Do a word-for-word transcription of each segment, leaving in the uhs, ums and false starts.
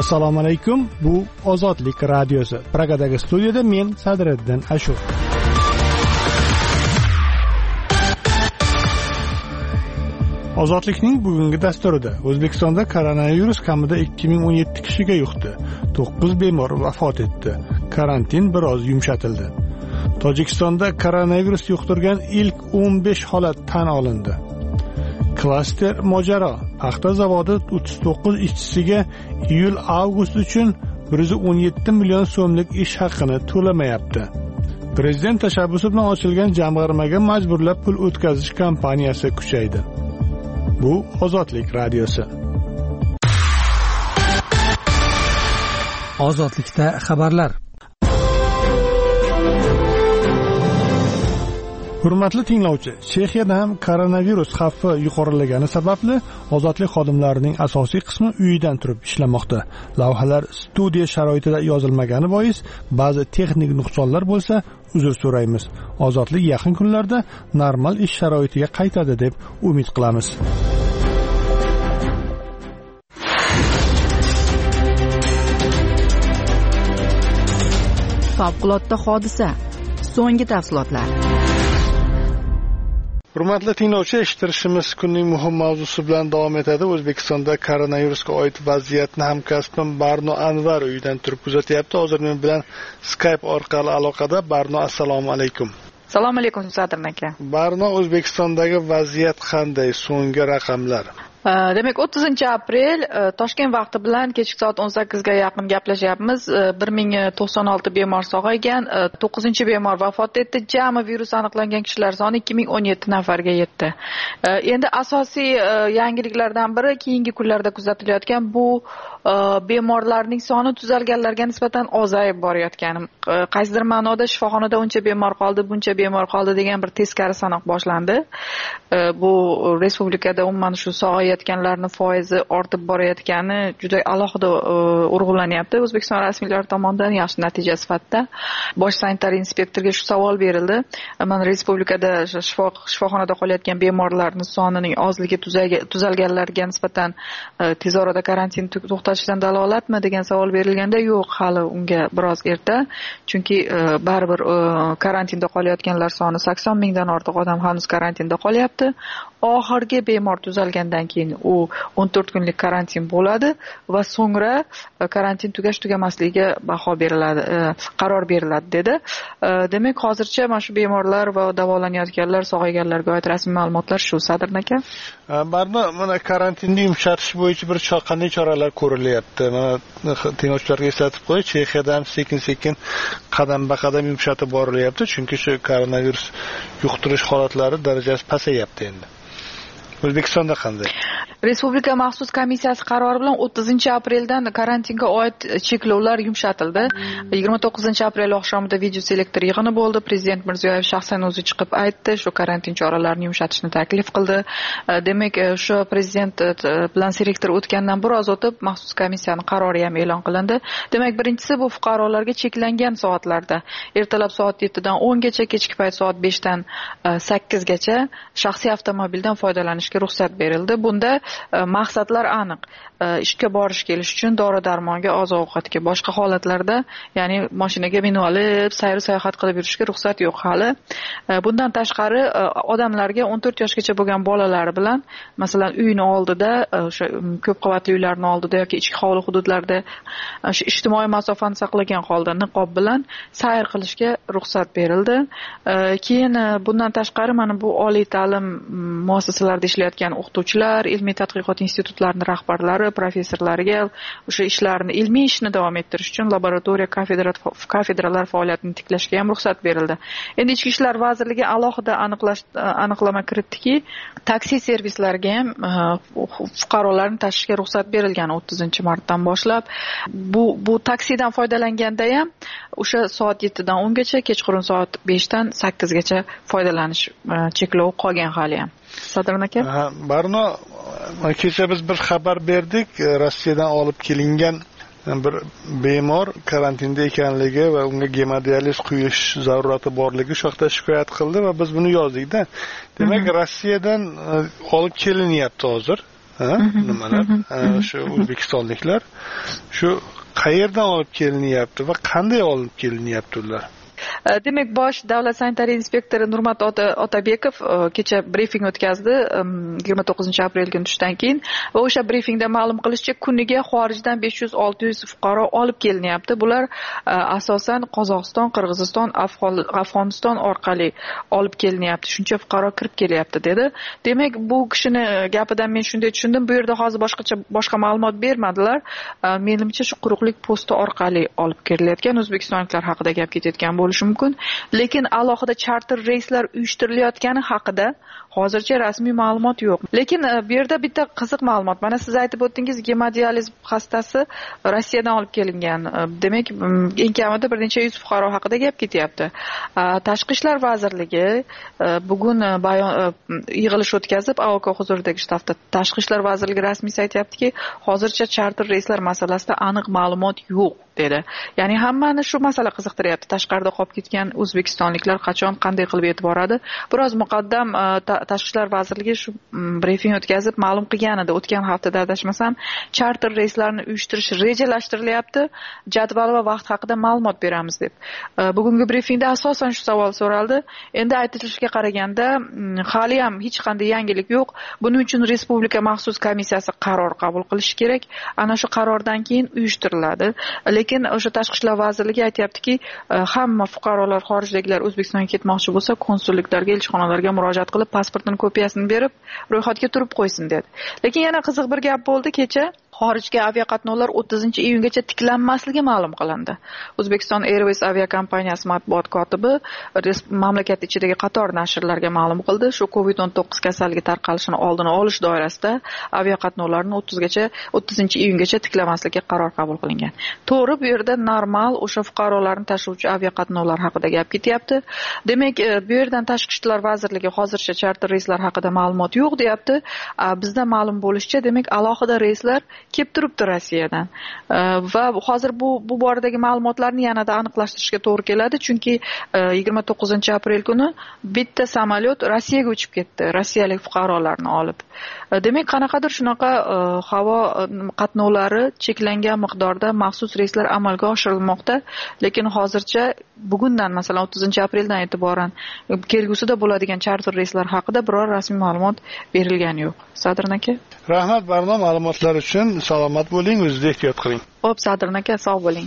Assalomu alaykum. Bu Ozodlik radiosi. Pragadagi studiyada men Sadriddin Ashur. Ozodlikning bugungi dasturida O'zbekistonda koronavirus kamida ikki ming o'n yetti kishiga yuqdi. to'qqiz bemor vafot etdi. Karantin biroz yumshatildi. Tojikistonda koronavirus yuqtirgan ilk o'n besh holat tan olindi. Klaster mojaro. Paxta zavodi o'ttiz to'qqiz ishchisiga iyul-avgust uchun bir yuz o'n yetti million so'mlik ish haqini to'lamayapti. Prezident tashabbusi bilan ochilgan jamg'armaga majburlab pul o'tkazish kampaniyasi kuchaydi. Bu Ozodlik radiosi. Ozodlikda xabarlar. Hurmatli tinglovchi, Chexiyada ham koronavirus xavfi yuqorilagani sababli ozodlik xodimlarining asosiy qismi uyidan turib ishlamoqda. Lavhalar studiya sharoitida yozilmagani bois ba'zi texnik nuqsonlar bo'lsa, uzr so'raymiz. Ozodlik yaqin kunlarda normal ish sharoitiga qaytadi deb umid qilamiz. Favqulodda hodisa. So'nggi tafsilotlar. Hurmatli tinglovchi, eshittirishimiz kunning muhim mavzusi bilan davom etadi. O'zbekistonda koronavirusga oid vaziyatni hamkasbim Barno Anvar uyidan turib kuzatyapti. Hozir men bilan Skype orqali aloqada. Barno, assalomu alaykum. Assalomu alaykum Sadrin aka. Barno, O'zbekistondagi vaziyat qanday? So'nggi raqamlar. Demak, o'ttizinchi aprel Toshkent vaqti bilan kechki soat o'n sakkizga yaqin gaplashyapmiz. bir ming to'qson olti bemor sog'aygan, to'qqizinchi bemor vafot etdi. Jami virus aniqlangan kishilar soni ikki ming o'n yetti nafarga yetdi. Endi asosiy yangiliklardan biri keyingi kunlarda kuzatilayotgan bu bemorlarning soni tuzalganlarga nisbatan ozayib borayotgani. Qaysidir ma'noda shifoxonada uncha bemor qoldi, buncha bemor qoldi degan bir teskari sanoq boshlandi. Bu respublikada umuman shu sog'ayotganlarning foizi ortib borayotgani juda alohida urg'ulanyapti. O'zbekiston rasmiylari tomonidan yaxshi natija sifatida bosh sanitar inspektorga shu savol berildi. Mana respublikada shifoxonada qolayotgan bemorlarning sonining ozligi tuzalganlarga nisbatan tez orada karantin to'xtatishdan dalolatmi degan savol berilganda, yo'q, hali unga biroz erta. Chunki baribir karantinda qolayotganlar soni sakson mingdan ortiq odam hanuz karantinda qolyapti. Oxirgi bemor tuzalgandan keyin u o'n to'rt kunlik karantin bo'ladi va so'ngra karantin tugash tugamasligiga baho beriladi, qaror beriladi dedi. Demak, hozircha mana shu bemorlar va davolanayotganlar, sog'ayganlarga oid rasmiy ma'lumotlar shu, Sadrin aka. Barno, mana karantinni yumshatish bo'yicha bir qanday choralar ko'rilyapti? Mana tinglovchilarga eslatib qo'y, Chexiyada ham sekin-sekin qadam-baqadam yumshatib borilyapti, chunki shu koronavirus yuqtirish holatlari darajasi pasayapti endi. O'zbekistonda qanday? Respublika maxsus komissiyasi qarori bilan o'ttizinchi apreldan karantinga oid cheklovlar yumshatildi. yigirma to'qqizinchi aprel oqshomida video selektor yig'ini bo'ldi. Prezident Mirziyoyev shaxsan o'zi chiqib aytdi, shu karantin choralarini yumshatishni taklif qildi. Demak, shu prezident bilan selektor o'tgandan biroz o'tib maxsus komissiyaning qarori ham e'lon qilindi. Demak, birinchisi bu fuqarolarga cheklangan soatlarda ertalab soat yettidan o'ngacha, kechki payt soat beshdan sakkizgacha shaxsiy avtomobildan foydalanishga ruxsat berildi. Bunda maqsadlar aniq. Ishga borish kelish uchun dori-darmonga, oziq-ovqatga, boshqa holatlarda, ya'ni mashinaga minib olib, sayr sayohat qilib yurishga ruxsat yo'q hali. Bundan tashqari odamlarga o'n to'rt yoshgacha bo'lgan bolalari bilan, masalan, uyning oldida, o'sha ko'p qavatli uylarning oldida yoki ichki hovli hududlarda o'sha ijtimoiy masofani saqlagan holda niqob bilan sayr qilishga ruxsat berildi. Keyin bundan tashqari mana bu oliy ta'lim muassasalarida ishlayotgan o'qituvchilar, ilmiy tadqiqot institutlarining rahbarlari, professorlariga o'sha ishlarini, ilmiy ishni davom ettirish uchun laboratoriya, kafedralar faoliyatini tiklashga ham ruxsat berildi. Endi Ichki ishlar vazirligi alohida aniqlash aniqlama kiritdiki, taksi servislariga ham fuqarolarni tashishga ruxsat berilgan o'ttizinchi martdan boshlab. Bu bu taksidan foydalanganda ham o'sha soat yettidan o'ngacha, kechqurun soat beshdan sakkizgacha foydalanish cheklovi qolgan hali ham. Sadrin aka? Barno, kecha biz bir xabar berdik, Rossiyadan olib kelingan bir bemor karantinda ekanligi va unga gemodializ quyish zarurati borligi shu haqda shikoyat qildi va biz buni yozdik-da. Demak, Rossiyadan olib kelinyapti hozir. nimalar shu o'zbekistonliklar shu qayerdan olib kelinyapti va qanday olib kelinyapti ular? Demak, bosh davlat sanitariya inspektori Nurmat Otabekov kecha brifing o'tkazdi yigirma to'qqizinchi aprel kuni tushdan keyin va o'sha brifingda ma'lum qilishicha, kuniga xorijdan besh yuz olti yuz fuqaro olib kelinyapti. Bular asosan Qozog'iston, Qirg'iziston, Afg'oniston orqali olib kelinyapti. Shuncha fuqaro kirib kelyapti dedi. Demak, bu kishini gapidan men shunday tushundim. Bu yerda hozir boshqacha boshqa ma'lumot bermadilar. Menimcha shu quruqlik posti orqali olib kelilayotgan o'zbekistonliklar haqida gap ketayotgan bo'lishi mumkin. Lekin alohida charter reyslar uyushtirilayotgani haqida hozircha rasmiy ma'lumot yo'q. Lekin bu yerda bitta qiziq ma'lumot. Mana siz aytib o'tdingiz, gemodializ xastasi Rossiyadan olib kelingan. Demak, eng kamida bir necha yuz fuqaro haqida gap ketyapti. Tashqi ishlar vazirligi bugun yig'ilish o'tkazib, A O K huzuridagi shtabda Tashqi ishlar vazirligi rasmiy aytayaptiki, hozircha charter reyslar masalasida aniq ma'lumot yo'q dedi. Ya'ni hammani shu masala qiziqtiryapti. Tashqarida qolib ketgan o'zbekistonliklar qachon, qanday qilib yetib boradi? Biroz muqaddam Tashqi ishlar vazirligi shu brifing o'tkazib ma'lum qilgan edi. O'tgan haftada adashmasam, charter reyslarni uyushtirish rejalashtirilyapti. Jadval va vaqt haqida ma'lumot beramiz deb. Bugungi brifingda asosan shu savol so'raldi. Endi aytilishiga qaraganda, hali ham hech qanday yangilik yo'q. Buning uchun respublika maxsus komissiyasi qaror qabul qilishi kerak. Ana shu qarordan keyin uyushtiriladi. Lekin o'sha Tashqi ishlar vazirligi aytayaptiki, hamma fuqarolar, xorijdagilar O'zbekistonga ketmoqchi bo'lsa, konsulliklarga, elchixonalarga murojaat qilib, pasportining kopiyasini berib, ro'yxatga turib qo'ysin dedi. Lekin yana qiziq bir gap bo'ldi kecha. Xorijga aviaqatnovlar o'ttizinchi iyungacha tiklanmasligi ma'lum qilindi. O'zbekiston Airways aviakompaniyasi matbuot kotibi mamlakat ichidagi qator nashrlarga ma'lum qildi. Shu covid o'n to'qqiz kasalligi tarqalishini oldini olish doirasida aviaqatnovlarni o'ttizgacha o'ttizinchi iyungacha tiklamaslikka qaror qabul qilingan. To'g'ri, bu yerda normal o'sha fuqarolarni tashuvchi aviaqatnovlar haqida gap ketyapti. Demak, bu yerdan Tashqi ishlar vazirligi hozircha charter reyslar haqida ma'lumot yo'q deyapti. Bizda ma'lum bo'lishicha, demak, alohida reyslar kelib turibdi Rossiyadan. Va hozir bu bu boradagi ma'lumotlarni yanada aniqlashtirishga to'g'ri keladi, chunki yigirma to'qqizinchi aprel kuni bitta samolyot Rossiyaga uchib ketdi, rossiyalik fuqarolarni olib. Demak, qanaqadir shunaqa havo qatnovlari cheklangan miqdorda maxsus reyslar amalga oshirilmoqda, lekin hozircha bugundan, masalan o'ttizinchi apreldan e'tiboran kelgusida bo'ladigan charter reyslar haqida biror rasmiy ma'lumot berilgani yo'q. Sadrin aka. Rahmat barno ma'lumotlar uchun. Salomat bo'ling, o'zingizni ehtiyot qiling. Xo'p, Sadrin aka, sog' bo'ling.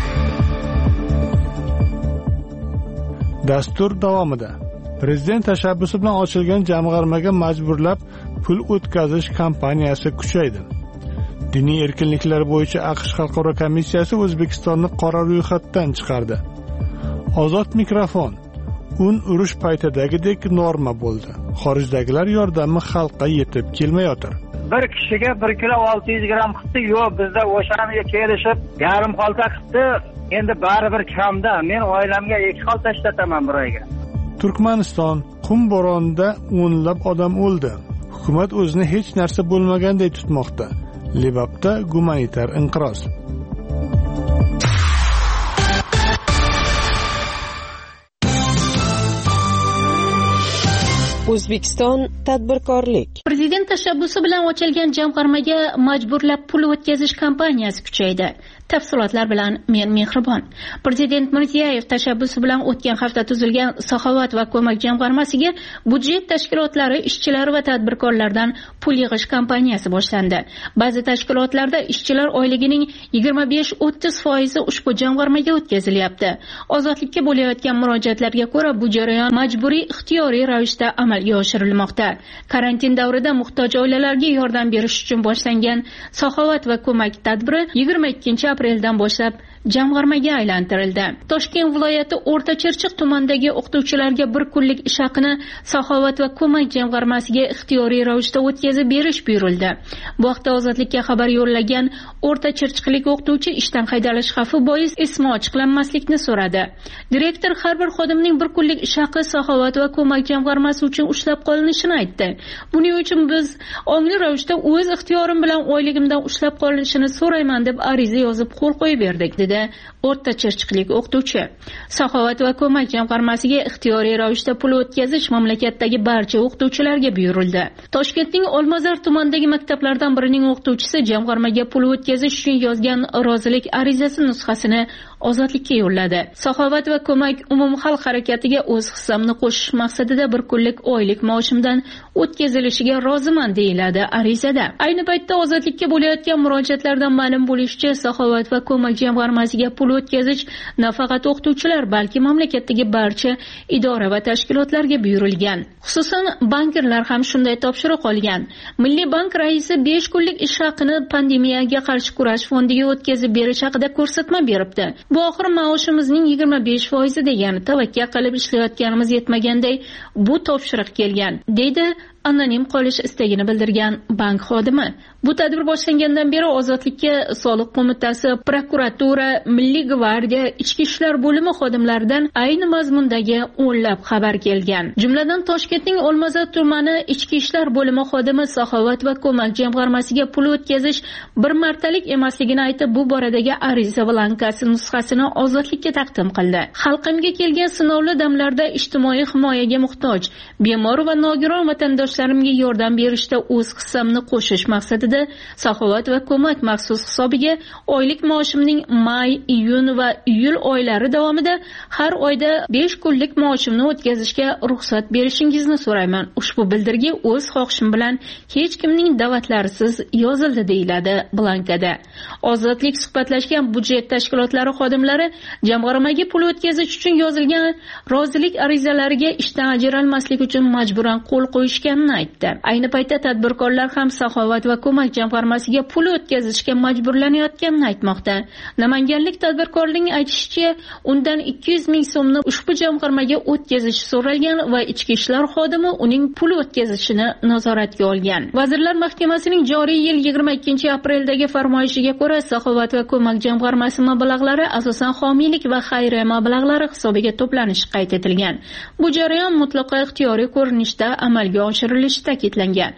Dastur davomida Prezident tashabbusi bilan ochilgan jamg'armaga majburlab pul o'tkazish kampaniyasi kuchaydi. Diniy erkinliklar bo'yicha AQSh Xalqaro komissiyasi O'zbekistonni qora ro'yxatdan chiqardi. Ozod mikrofon. Un urush paytidagidek norma bo'ldi. Xorijdagilar yordami xalqqa yetib kelmayotir. Bir kishiga bir kilo olti yuz gramm qildi, yo'q, bizda o'shaniga kelishib yarim xalta qildi. Endi baribir kamda. Men oilamga ikki xalta ishlataman bir oyga. Turkmaniston qum bo'ronida o'nlab odam o'ldi. Hukumat o'zini hech narsa bo'lmaganday tutmoqda. Libabda gumanitar inqiroz. O'zbekiston tadbirkorlik. Prezident tashabbusi bilan ochilgan jamg'armaga majburlab pul o'tkazish kampaniyasi kuchaydi. Tafsilotlar bilan men Mehribon. Prezident Mirziyoyev tashabbusi bilan o'tgan hafta tuzilgan Saxovat va ko'mak jamg'armasiga budjet tashkilotlari, ishchilar va tadbirkorlardan pul yig'ish kampaniyasi boshlandi. Ba'zi tashkilotlarda ishchilar oyligining yigirma besh o'ttiz foizi ushbu jamg'armaga o'tkazilyapti. Ozodlikka bo'layotgan murojaatlarga ko'ra, bu jarayon majburiy ixtiyoriy ravishda amalga oshirilmoqda. Karantin davrida muhtoj oilalarga yordam berish uchun boshlangan Saxovat va ko'mak tadbiri yigirma ikkinchi apreldan boshlab jamg'armaga aylantirildi. Toshkent viloyati O'rta Chirchiq tumanidagi o'qituvchilarga bir kunlik ish haqini Saxovat va ko'mak jamg'armasiga ixtiyoriy ravishda o'tkazib berish buyurildi. Bu haqda Ozodlikka xabar yo'llagan O'rta Chirchiqlik o'qituvchi ishdan haydalish xavfi bois ismi ochiqlanmaslikni so'radi. Direktor har bir xodimning bir kunlik ish haqi Saxovat va ko'mak jamg'armasi uchun ushlab qolinishini aytdi. Buning uchun biz ongli ravishda o'z ixtiyorim bilan oyligimdan ushlab qolinishini so'rayman deb ariza yozib qo'l qo'yib berdik dedi. dedi o'rta chirchiqlik o'qituvchi. Saxovat va ko'mak jamg'armasiga ixtiyoriy ravishda pul o'tkazish mamlakatdagi barcha o'qituvchilarga buyurildi. Toshkentning Olmazor tumanidagi maktablardan birining o'qituvchisi jamg'armaga pul o'tkazish uchun yozgan rozilik arizasi nusxasini Ozodlikka yo'lladi. Saxovat va ko'mak umumxalq harakatiga o'z hissamni qo'shish maqsadida bir kunlik oylik maoshimdan o'tkazilishiga roziman deyiladi arizada. Ayni paytda Ozodlikka bo'layotgan murojaatlardan ma'lum bo'lishicha, Saxovat va ko'mak jamg'armasiga pul o'tkazish nafaqat o'qituvchilar, balki mamlakatdagi barcha idora va tashkilotlarga buyurilgan. Xususan, bankirlar ham shunday topshiriq olgan. Milliy bank raisi besh kunlik ish haqini pandemiyaga qarshi kurash fondiga o'tkazib berish haqida ko'rsatma beribdi. Bu oxir maoshimizning yigirma besh foizi degani, tavakkal qilib ishlayotganimiz yetmaganday bu topshiriq kelgan, deydi anonim qolish istagini bildirgan bank xodimi. Bu tadbir boshlangandan beri Ozodlikka Soliq qo'mitasi, prokuratura, Milliy gvardiya, Ichki ishlar bo'limi xodimlaridan ayni mazmundagi o'nlab xabar kelgan. Jumladan Toshkentning Olmazor tumani Ichki ishlar bo'limi xodimi Saxovat va ko'mak jamg'armasiga pul o'tkazish bir martalik emasligini aytib, bu boradagi ariza blankasi nusxasini Ozodlikka taqdim qildi. Xalqimga kelgan sinovli damlarda ijtimoiy himoyaga muhtoj, bemor va nogiron vatandoshlarimga yordam berishda o'z hissamni qo'shish maqsadida Saxovat va ko'mak maxsus hisobiga oylik maoshimning may, iyun va iyul oylari davomida har oyda besh kunlik maoshimni o'tkazishga ruxsat berishingizni so'rayman. Ushbu bildirgi o'z xohishim bilan hech kimning da'vatlarisiz yozildi, deyiladi blankada. Ozodlik suhbatlashgan budjet tashkilotlari xodimlari jamg'armaga pul o'tkazish uchun yozilgan rozilik arizalariga ishdan ajralmaslik uchun majburan qo'l qo'yishganini aytdi. Ayni paytda tadbirkorlar ham Saxovat va ko'mak jamg'armasiga pul o'tkazishga majburlanayotganini aytmoqda. Namanganlik tadbirkorning aytishicha, undan ikki yuz ming so'mni ushbu jamg'armaga o'tkazish so'ralgan va ichki ishlar xodimi uning pul o'tkazishini nazoratga olgan. Vazirlar Mahkamasining joriy yil yigirma ikkinchi apreldagi farmoyishiga ko'ra, Saxovat va ko'mak jamg'armasi mablag'lari asosan homiylik va xayriya mablag'lari hisobiga to'planishi qayd etilgan. Bu jarayon mutlaqo ixtiyoriy ko'rinishda amalga oshirilishi ta'kidlangan.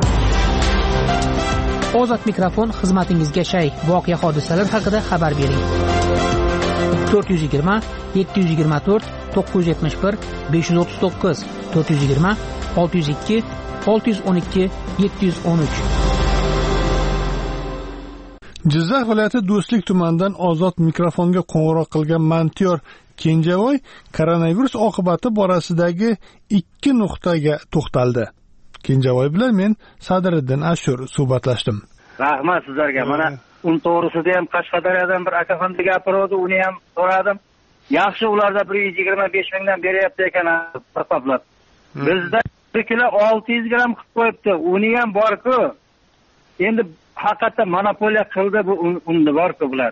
Ozod mikrofon xizmatingizga shay. Voqea hodisalar haqida xabar bering. to'rt yuz yigirma yetti yuz yigirma to'rt to'qqiz yuz yetmish bir besh yuz o'ttiz to'qqiz to'rt yuz yigirma olti yuz ikki olti yuz o'n ikki yetti yuz o'n uch. Jizzax viloyati Do'stlik tumanidan Ozod mikrofonga qo'ng'iroq qilgan Mantiyor Kenjavoy koronavirus oqibati borasidagi ikki nuqtaga to'xtaldi. Kenjavoy bilan men Sadiriddin Ashur suhbatlashdim. Rahmat sizlarga. Mana un to'g'risida ham Qashqadaryodan bir akaxonda gapirdi, uni ham so'radim. Yaxshi, ularda bir yuz yigirma besh mingdan beryapti ekan hisoblab. Bizda bir kilo olti yuz gramm qilib qo'yibdi. Uni ham bor-ku. Endi haqiqatdan monopoliya qildi bu unni bor-ku bular.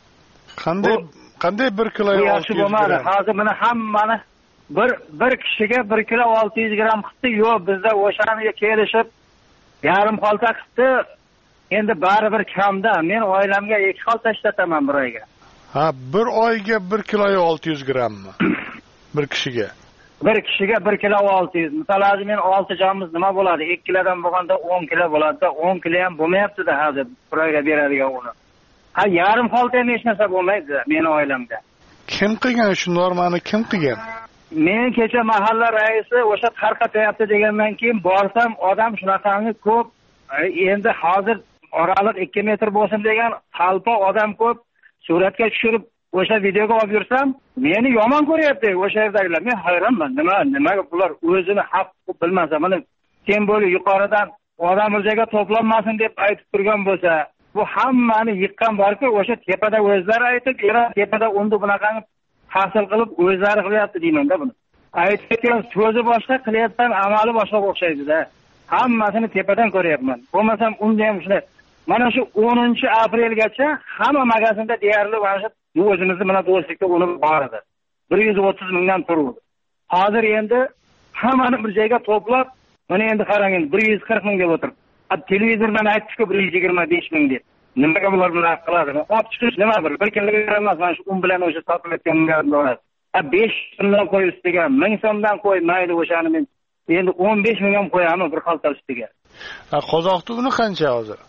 Qanday qanday bir kilo yaxshi bo'lmadi. Hozir mana hammani bir bir kishiga bir kilo olti yuz gramm qildi. Yo'q, bizda o'shaniga kelishib yarim xolta qildi. Endi baribir kamda. Men oilamga ikki xolta ishlataman bir oyga. Ha, bir oyga bir kilo olti yuz grammmi? Bir kishiga. Bir kishiga bir kilo olti yuz. Masalan, men olti jonimiz nima bo'ladi? ikki kilodan bo'lganda o'n kilo bo'ladi-da, o'n kilo ham bo'lmayapti-da hozir bir oyga beradigan uni. Ha, yarim xolta ham hech narsa bo'lmaydi meni oilamda. Kim qilgan shu normani, kim qilgan? Men kecha mahalla raisi o'sha tarqatyapti degandan keyin borsam, odam shunaqangi ko'p. Endi hozir oraliq ikki metr bo'lsin degan talpa odam ko'p. Suratga tushirib o'sha videoga olib yursam, meni yomon ko'ryapti o'sha yerdagilar. Men hayronman. Nima, nimaga bular o'zini haq bilmasa, mana sembol yuqoridan odam o'zaga to'planmasin deb aytib turgan bo'lsa, bu hammani yiqqan borku, o'sha tepada o'zlari aytib, era tepada unda bunaqangi hasil qilib o'zlari qilyapti deyman-da buni. Aytgan so'zi boshqa, qilayotgan amali boshqa o'xshaydi-da. Hammasini tepadan ko'ryapman. Bo'lmasam unda ham shunday. Mana shu o'ninchi aprelgacha hamma magazinda deyarli mana shu o'zimizni mana Do'stlikda uni bor edi. bir yuz o'ttiz mingdan turdi. Hozir endi hammani bir joyga to'plab, mana endi qarang, bir yuz qirq ming deb o'tirib. Televizordan aytdi-ku bir yuz yigirma besh ming deb. Nimaga bular bunaqa qiladi? Olib chiqish nima bir? Bir kunlik emas, mana shu un bilan o'sha sotilayotgan bo'ladi. Ha, besh so'mdan qo'y ustiga, ming so'mdan qo'y, mayli o'shani men endi o'n besh ming ham qo'yaman bir xalta ustiga. Ha, qozoqda uni qancha hozir?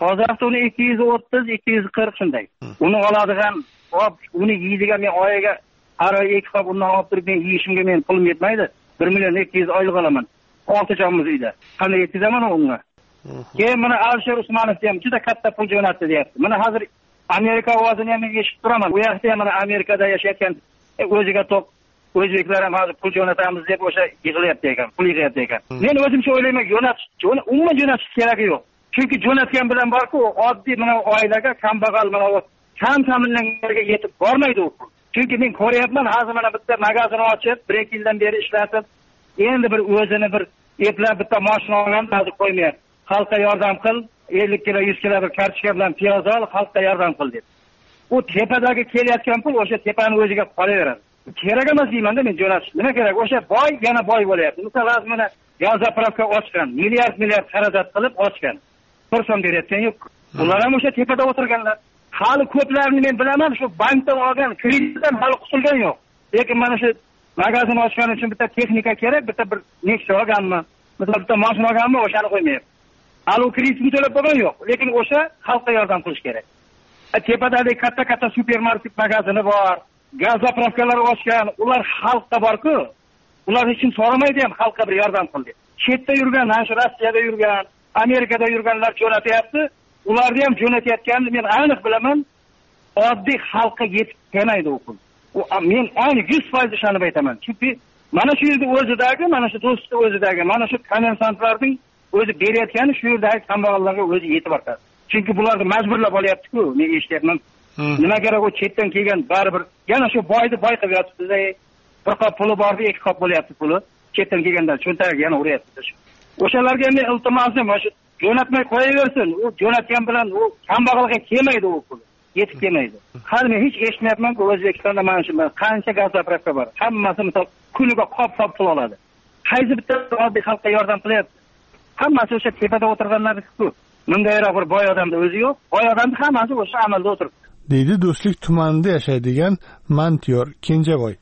hozirda uni ikki yuz o'ttiz ikki yuz qirq shunday. Uni oladigan, hop, uni yeydigan men oyiga har oy ikki qop undan olib turib men yeyishimga men pulim yetmaydi. bir million ikki yuz oylik olaman. olti jonimiz uyda. Qanday yetkazaman unga? Keyin mana Alisher Usmonov ham juda katta pul jo'natdi deyapti. Mana hozir Amerika ovozini ham eshitib turaman. U yerda ham mana Amerikada yashayotgan o'ziga to'q o'zbeklar ham hozir pul jo'natamiz deb o'sha yig'layapti ekan, pul yig'yapti ekan. Men o'zimcha o'ylayman, jo'natish, umuman jo'natish keragi yo'q. Chunki jo'natgan bilan borku, oddiy mana oilaga, kambag'al mana kam ta'minlanganlarga yetib bormaydi u pul. Chunki men ko'ryapman, hozir mana bitta magazin ochib, bir ikki yildan beri ishlatib, endi bir o'zini bir eplab bitta mashina olgan, hozir qo'ymayapti. Xalqqa yordam qil, ellik kilo, yuz kilo bir kartoshka bilan piyoz ol, xalqqa yordam qil deb. U tepadagi kelayotgan pul o'sha tepani o'ziga qolaveradi. Kerak emas deyman-da men jo'natish. Nima kerak? O'sha boy yana boy bo'lyapti. Masalan, mana gaz zapravka ochgan, milliard milliard xarajat qilib ochgan. bir so'm berayotgan yo'q. Ular ham o'sha tepada o'tirganlar. Hali ko'plarini men bilaman, shu bankdan olgan kreditdan hali qutulgan yo'q. Lekin mana shu magazin ochgan uchun bitta texnika kerak, bitta bir Nexia olganmi, masalan bitta mashina olganmi, o'shani qo'ymayapti. Hali kreditni to'lab bo'lgan yo'q, lekin o'sha xalqqa yordam qilish kerak. Tepadagi katta-katta supermarket magazini bor, gaz zapravkalar ochgan, ular xalqqa bor-ku. Ular hech kim so'ramaydi ham xalqqa bir yordam qil deb. Chetda yurgan, mana shu Rossiyada yurgan, Amerikada yurganlar jo'natyapti. Ularni ham jo'natayotganini men aniq bilaman. Oddiy xalqqa yetib kelmaydi u pul. U men aniq yuz foiz ishonib aytaman. Chunki mana shu yerda o'zidagi, mana shu do'stlik o'zidagi, mana shu kommersantlarning o'zi berayotgani shu yerdagi kambag'allarga o'zi yetib ortadi. Chunki bularni majburlab olyapti-ku, men eshityapman. Nima kerak u chetdan kelgan baribir yana shu boyni boy qilib yotibdi. Bir qop puli bordi, ikki qop bo'lyapti puli. Chetdan kelganlar cho'ntagiga yana uryapti. O'shalarga men iltimosim, o'sha jo'natmay qo'yaversin. U jo'natgan bilan u kambag'alga kelmaydi u pul. Yetib kelmaydi. Hali men hech eshitmayapman-ku O'zbekistonda mana shu qancha gaz zapravka bor. Hammasi misol kuniga qop-qop pul oladi. Qaysi bitta oddiy xalqqa yordam qilyapti? Hammasi o'sha tepada o'tirganlar-ku. Mundayroq bir boy odamda o'zi yo'q. Boy odamni hammasi o'sha amalda o'tiribdi. Deydi Do'stlik tumanida yashaydigan Mantiyor Kenjaboy.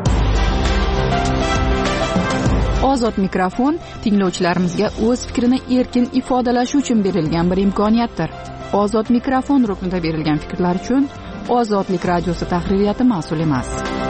Ozod mikrofon tinglovchilarimizga o'z fikrini erkin ifodalashi uchun berilgan bir imkoniyatdir. Ozod mikrofon ruknida berilgan fikrlar uchun Ozodlik radiosi tahririyati mas'ul emas.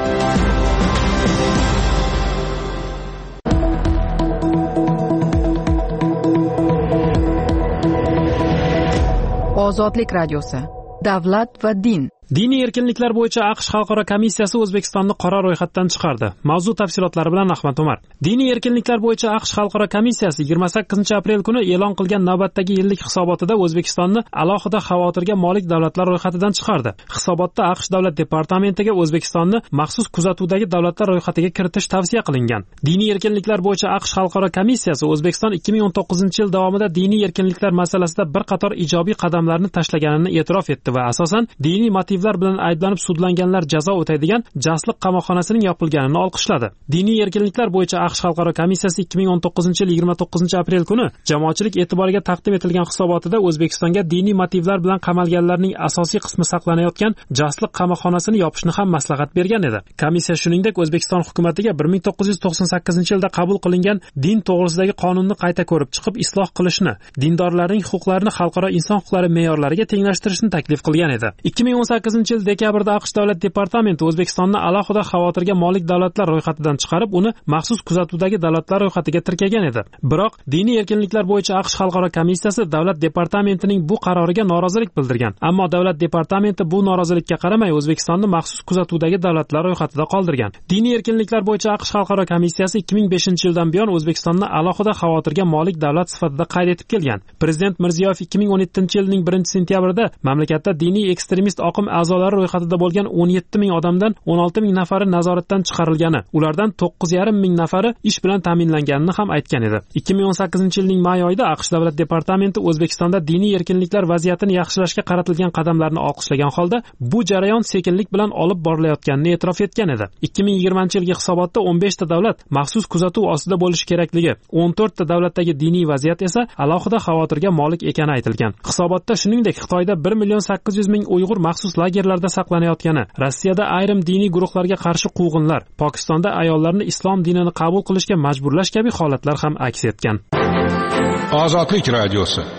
Ozodlik radiosi. Davlat va din. Diniy erkinliklar bo'yicha AQSh xalqaro komissiyasi O'zbekistonni qora ro'yxatdan chiqardi. Mavzu tafsilotlari bilan Ahmad Umar. Diniy erkinliklar bo'yicha AQSh xalqaro komissiyasi yigirma sakkizinchi aprel kuni e'lon qilgan navbatdagi yillik hisobotida O'zbekistonni alohida xavotirga molik davlatlar ro'yxatidan chiqardi. Hisobotda AQSh davlat departamentiga O'zbekistonni maxsus kuzatuvdagi davlatlar ro'yxatiga kiritish tavsiya qilingan. Diniy erkinliklar bo'yicha AQSh xalqaro komissiyasi O'zbekiston ikki ming o'n to'qqizinchi yil davomida diniy erkinliklar masalasida bir qator ijobiy qadamlarni tashlaganini e'tirof etdi va asosan diniy motivlar bilan ayblanib sudlanganlar jazo o'taydigan jasliq qamoqxonasining yopilganini olqishladi. Diniy erkinliklar bo'yicha AQSh xalqaro komissiyasi ikki ming o'n to'qqizinchi yil yigirma to'qqizinchi aprel kuni jamoatchilik e'tiboriga taqdim etilgan hisobotida O'zbekistonga diniy motivlar bilan qamalganlarning asosiy qismi saqlanayotgan jasliq qamoqxonasini yopishni ham maslahat bergan edi. Komissiya shuningdek O'zbekiston hukumatiga bir ming to'qqiz yuz to'qson sakkizinchi yilda qabul qilingan din to'g'risidagi qonunni qayta ko'rib chiqib isloh qilishni, dindorlarning huquqlarini xalqaro inson huquqlari me'yorlariga tenglashtirishni taklif qilgan edi. ikki ming o'n sakkizinchi yil dekabrda AQSh davlat departamenti O'zbekistonni alohida xavotirga molik davlatlar ro'yxatidan chiqarib, uni maxsus kuzatuvdagi davlatlar ro'yxatiga tirkagan edi. Biroq diniy erkinliklar bo'yicha AQSh xalqaro komissiyasi davlat departamentining bu qaroriga norozilik bildirgan. Ammo davlat departamenti bu norozilikka qaramay O'zbekistonni maxsus kuzatuvdagi davlatlar ro'yxatida qoldirgan. Diniy erkinliklar bo'yicha AQSh xalqaro komissiyasi ikki ming beshinchi yildan buyon O'zbekistonni alohida xavotirga molik davlat sifatida qayd etib kelgan. Prezident Mirziyoyev ikki ming o'n yettinchi yilning birinchi sentyabrida mamlakatda diniy ekstremist oqim a'zolari ro'yxatida bo'lgan o'n yetti ming odamdan o'n olti ming nafari nazoratdan chiqarilgani, ulardan to'qqiz yarim ming nafari ish bilan ta'minlanganini ham aytgan edi. ikki ming o'n sakkizinchi yilning may oyida AQSh davlat departamenti O'zbekistonda diniy erkinliklar vaziyatini yaxshilashga qaratilgan qadamlarni olqishlagan holda bu jarayon sekinlik bilan olib borilayotganini e'tirof etgan edi. ikki ming yigirmanchi yilgi hisobotda o'n besh ta davlat maxsus kuzatuv ostida bo'lishi kerakligi, o'n to'rt ta davlatdagi diniy vaziyat esa alohida xavotirga molik ekani aytilgan. Hisobotda shuningdek Xitoyda bir million sakkiz yuz ming Uyg'ur maxsus lagerlarda saqlanayotgani, Rossiyada ayrim diniy guruhlarga qarshi quvg'inlar, Pokistonda ayollarni islom dinini qabul qilishga majburlash kabi holatlar ham aks etgan. Ozodlik radiosi.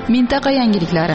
Mintaqa yangiliklari.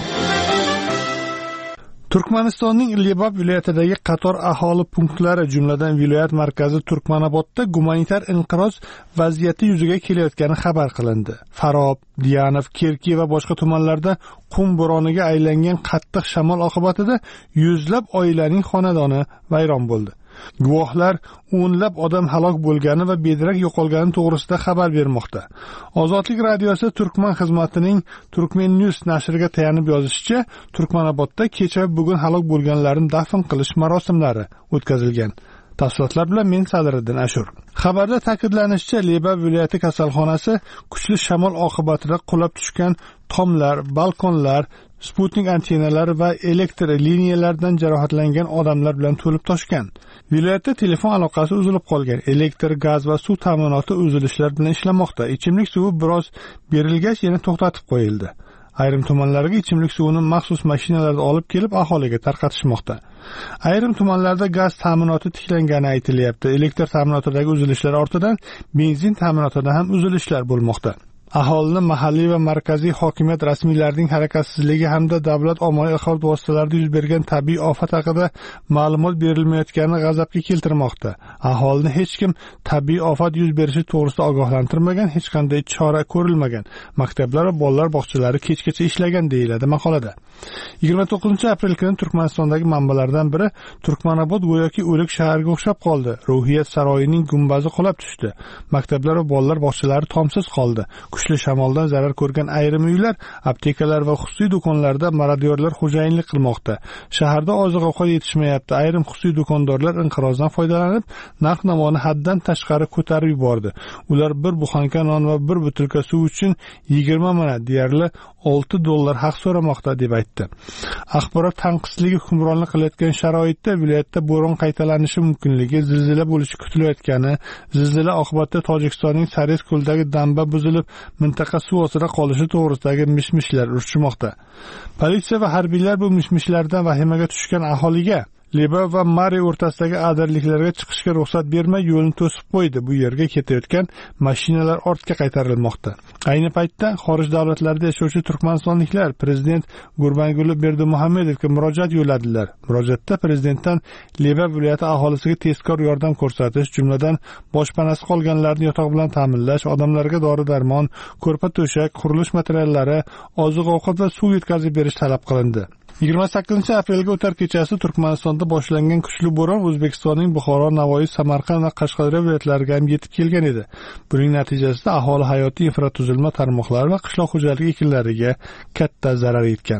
Turkmanistonning Lebab viloyatidagi qator aholi punktlari, jumladan viloyat markazi Turkmanobodda gumanitar inqiroz vaziyati yuzaga kelayotgani xabar qilindi. Farob, Diyanov, Kerki va boshqa tumanlarda qum bo'roniga aylangan qattiq shamol oqibatida yuzlab oilaning xonadoni vayron bo'ldi. Guvohlar o'nlab odam halok bo'lgani va bedarak yo'qolgani to'g'risida xabar bermoqda. Ozodlik radiosi Turkman xizmatining Turkmen News nashriga tayanib yozishicha, Turkmanobodda kecha va bugun halok bo'lganlarni dafn qilish marosimlari o'tkazilgan. Tafsilotlar bilan men Sadiriddin Ashur. Xabarda ta'kidlanishicha, Lebab viloyati kasalxonasi kuchli shamol oqibatida qulab tushgan tomlar, balkonlar, Sputnik antennalari va elektr liniyalaridan jarohatlangan odamlar bilan to'lib toshgan. Viloyatda telefon aloqasi uzilib qolgan, elektr, gaz va suv ta'minoti uzilishlar bilan ishlamoqda. Ichimlik suvi biroz berilgach yana to'xtatib qo'yildi. Ayrim tumanlarga ichimlik suvini maxsus mashinalarda olib kelib aholiga tarqatishmoqda. Ayrim tumanlarda gaz ta'minoti tiklangani aytilyapti. Elektr ta'minotidagi uzilishlar ortidan benzin ta'minotida ham uzilishlar bo'lmoqda. Aholini mahalliy va markaziy hokimiyat rasmiylarining harakatsizligi hamda davlat ommaviy axborot vositalarida yuz bergan tabiiy ofat haqida ma'lumot berilmayotgani g'azabga keltirmoqda. Aholini hech kim tabiiy ofat yuz berishi to'g'risida ogohlantirmagan, hech qanday chora ko'rilmagan. Maktablar va bolalar bog'chalari kechgacha ishlagan deyiladi maqolada. yigirma to'qqizinchi aprel kuni Turkmanistondagi manbalardan biri Turkmanobod go'yoki o'lik shaharga o'xshab qoldi. Ruhiyat saroyining gumbazi qulab tushdi. Maktablar va bolalar bog'chalari tomsiz qoldi. Kuchli shamoldan zarar ko'rgan ayrim uylar, aptekalar va xususiy do'konlarda marodyorlar xo'jayinlik qilmoqda. Shaharda oziq-ovqat yetishmayapti. Ayrim xususiy do'kondorlar inqirozdan foydalanib, narx-navoni haddan tashqari ko'tarib yubordi. Ular bir buxanka non va bir butilka suv uchun yigirma manat, deyarli olti dollar haq so'ramoqda deb aytdi. Axborot tanqisligi hukmronlik qilayotgan sharoitda viloyatda bo'ron qaytalanishi mumkinligi, zilzila bo'lishi kutilayotgani, zilzila oqibatida Tojikistonning Sares ko'lidagi damba buzilib, mintaqa suv ostida qolishi to'g'risidagi mishmishlar urishmoqda. Politsiya va harbiylar bu mishmishlardan vahimaga tushgan aholiga Lebab va Mari o'rtasidagi adirliklarga chiqishga ruxsat bermay yo'lni to'sib qo'ydi. Bu yerga ketayotgan mashinalar ortga qaytarilmoqda. Ayni paytda xorij davlatlarida yashovchi turkmanistonliklar prezident Gurbanguli Berdimuhamedovga murojaat yo'lladilar. Murojaatda prezidentdan Lebab viloyati aholisiga tezkor yordam ko'rsatish, jumladan boshpanasi qolganlarni yotoq bilan ta'minlash, odamlarga dori-darmon, ko'rpa-to'shak, qurilish materiallari, oziq-ovqat va suv yetkazib berish talab qilindi. yigirma sakkizinchi aprelga o'tar kechasi Turkmanistonda boshlangan kuchli bo'ron O'zbekistonning Buxoro, Navoiy, Samarqand va Qashqadaryo viloyatlariga ham yetib kelgan edi. Buning natijasida aholi hayotiy infratuzilma tarmoqlari va qishloq xo'jaligi ekinlariga katta zarar yetgan.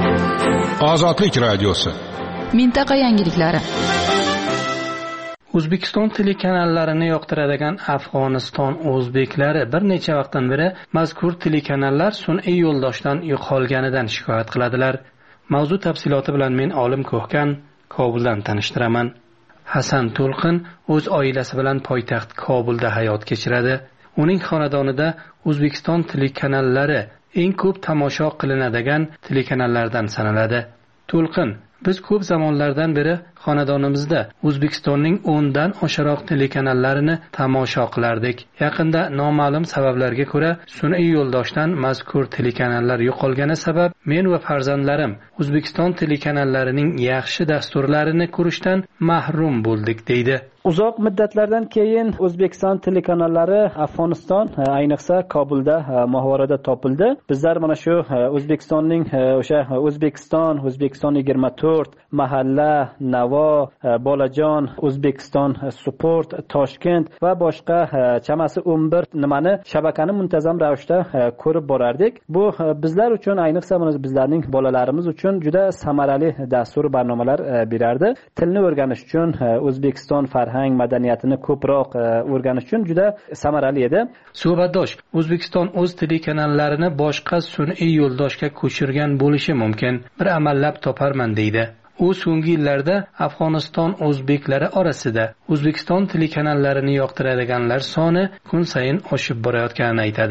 Ozodlik radiosi. Mintaqa yangiliklari. O'zbekiston telekanallarini yoqtiradigan Afg'oniston o'zbeklari bir necha vaqtdan beri mazkur telekanallar sun'iy yo'ldoshdan yo'qolganidan shikoyat qiladilar. Mavzu tafsiloti bilan men Olim Ko'hkan Kobuldan tanishtiraman. Hasan To'lqin o'z oilasi bilan poytaxt Kobulda hayot kechiradi. Uning xonadonida O'zbekiston telekanallari eng ko'p tomosha qilinadigan telekanallardan sanaladi. To'lqin: biz ko'p zamonlardan beri xonadonimizda O'zbekistonning o'ndan oshiroq telekanallarini tomosha qilardik. Yaqinda noma'lum sabablarga ko'ra sun'iy yo'ldoshdan mazkur telekanallar yo'qolgani sabab men va farzandlarim O'zbekiston telekanallarining yaxshi dasturlarini ko'rishdan mahrum bo'ldik, deydi. Uzoq muddatlardan keyin O'zbekiston telekanallari Afg'oniston, ayniqsa Kobulda mohvarada topildi. Bizlar mana shu O'zbekistonning o'sha O'zbekiston, O'zbekiston yigirma to'rt, Mahalla, Navo, Bolajon, O'zbekiston Sport, Toshkent va boshqa chamasi o'n bir nimani shabakani muntazam ravishda ko'rib borardik. Bu bizlar uchun, ayniqsa bizlarning bolalarimiz uchun juda samarali dastur barnomalar berardi. Tilni o'rganish uchun, O'zbekiston farhang madaniyatini ko'proq o'rganish uchun juda samarali edi. Suhbatdosh: O'zbekiston o'z telekanallarini boshqa sun'iy yo'ldoshga ko'chirgan bo'lishi mumkin. Bir amallab toparman, deydi. U so'nggi yillarda Afg'oniston o'zbeklari orasida O'zbekiston telekanallarini yoqtiradiganlar soni kun sayin oshib borayotganini aytadi.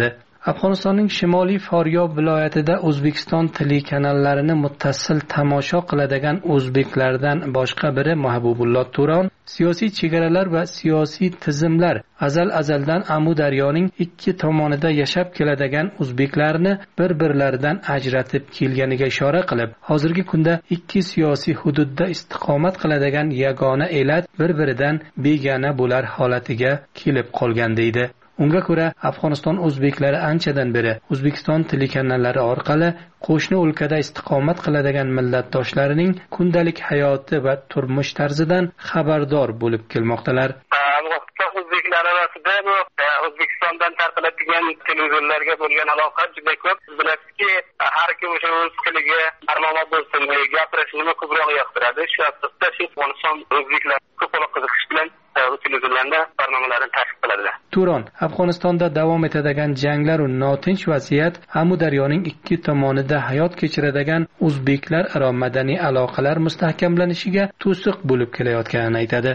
Afg'onistonning Shimoliy Faryob viloyatida O'zbekiston telekanallarını muttasil tomosha qiladigan o'zbeklardan boshqa biri Mahbubullo Turon siyosiy chegaralar va siyosiy tizimlar azal azaldan Amudaryoning ikki tomonida yashab keladigan o'zbeklarni bir-birlaridan ajratib kelganiga ishora qilib, hozirgi kunda ikki siyosiy hududda istiqomat qiladigan yagona elat bir-biridan begona bo'lar holatiga kelib qolgan deydi. Unga ko'ra, Afg'oniston o'zbeklari anchadan beri O'zbekiston telekanallari orqali qo'shni o'lkada istiqomat qiladigan millatdoshlarining kundalik hayoti va turmush tarzidan xabardor bo'lib kelmoqdalar. O'zbeklar orasida bu O'zbekistondan tarqatiladigan televizorlarga bo'lgan aloqa juda ko'p. Bilasizki, har kim o'sha o'z tiliga barmoq bo'lsin, gapirishni ko'proq yoqtiradi. Shu asosda Afg'oniston o'zbeklar ko'proq qiziqish bilan televizorlarda barnomalarni tashkil qiladilar. Turon, Afg'onistonda davom etadigan janglar va notinch vaziyat Amudaryoning ikki tomonida hayot kechiradigan o'zbeklar aro madaniy aloqalar mustahkamlanishiga to'siq bo'lib kelayotganini aytadi.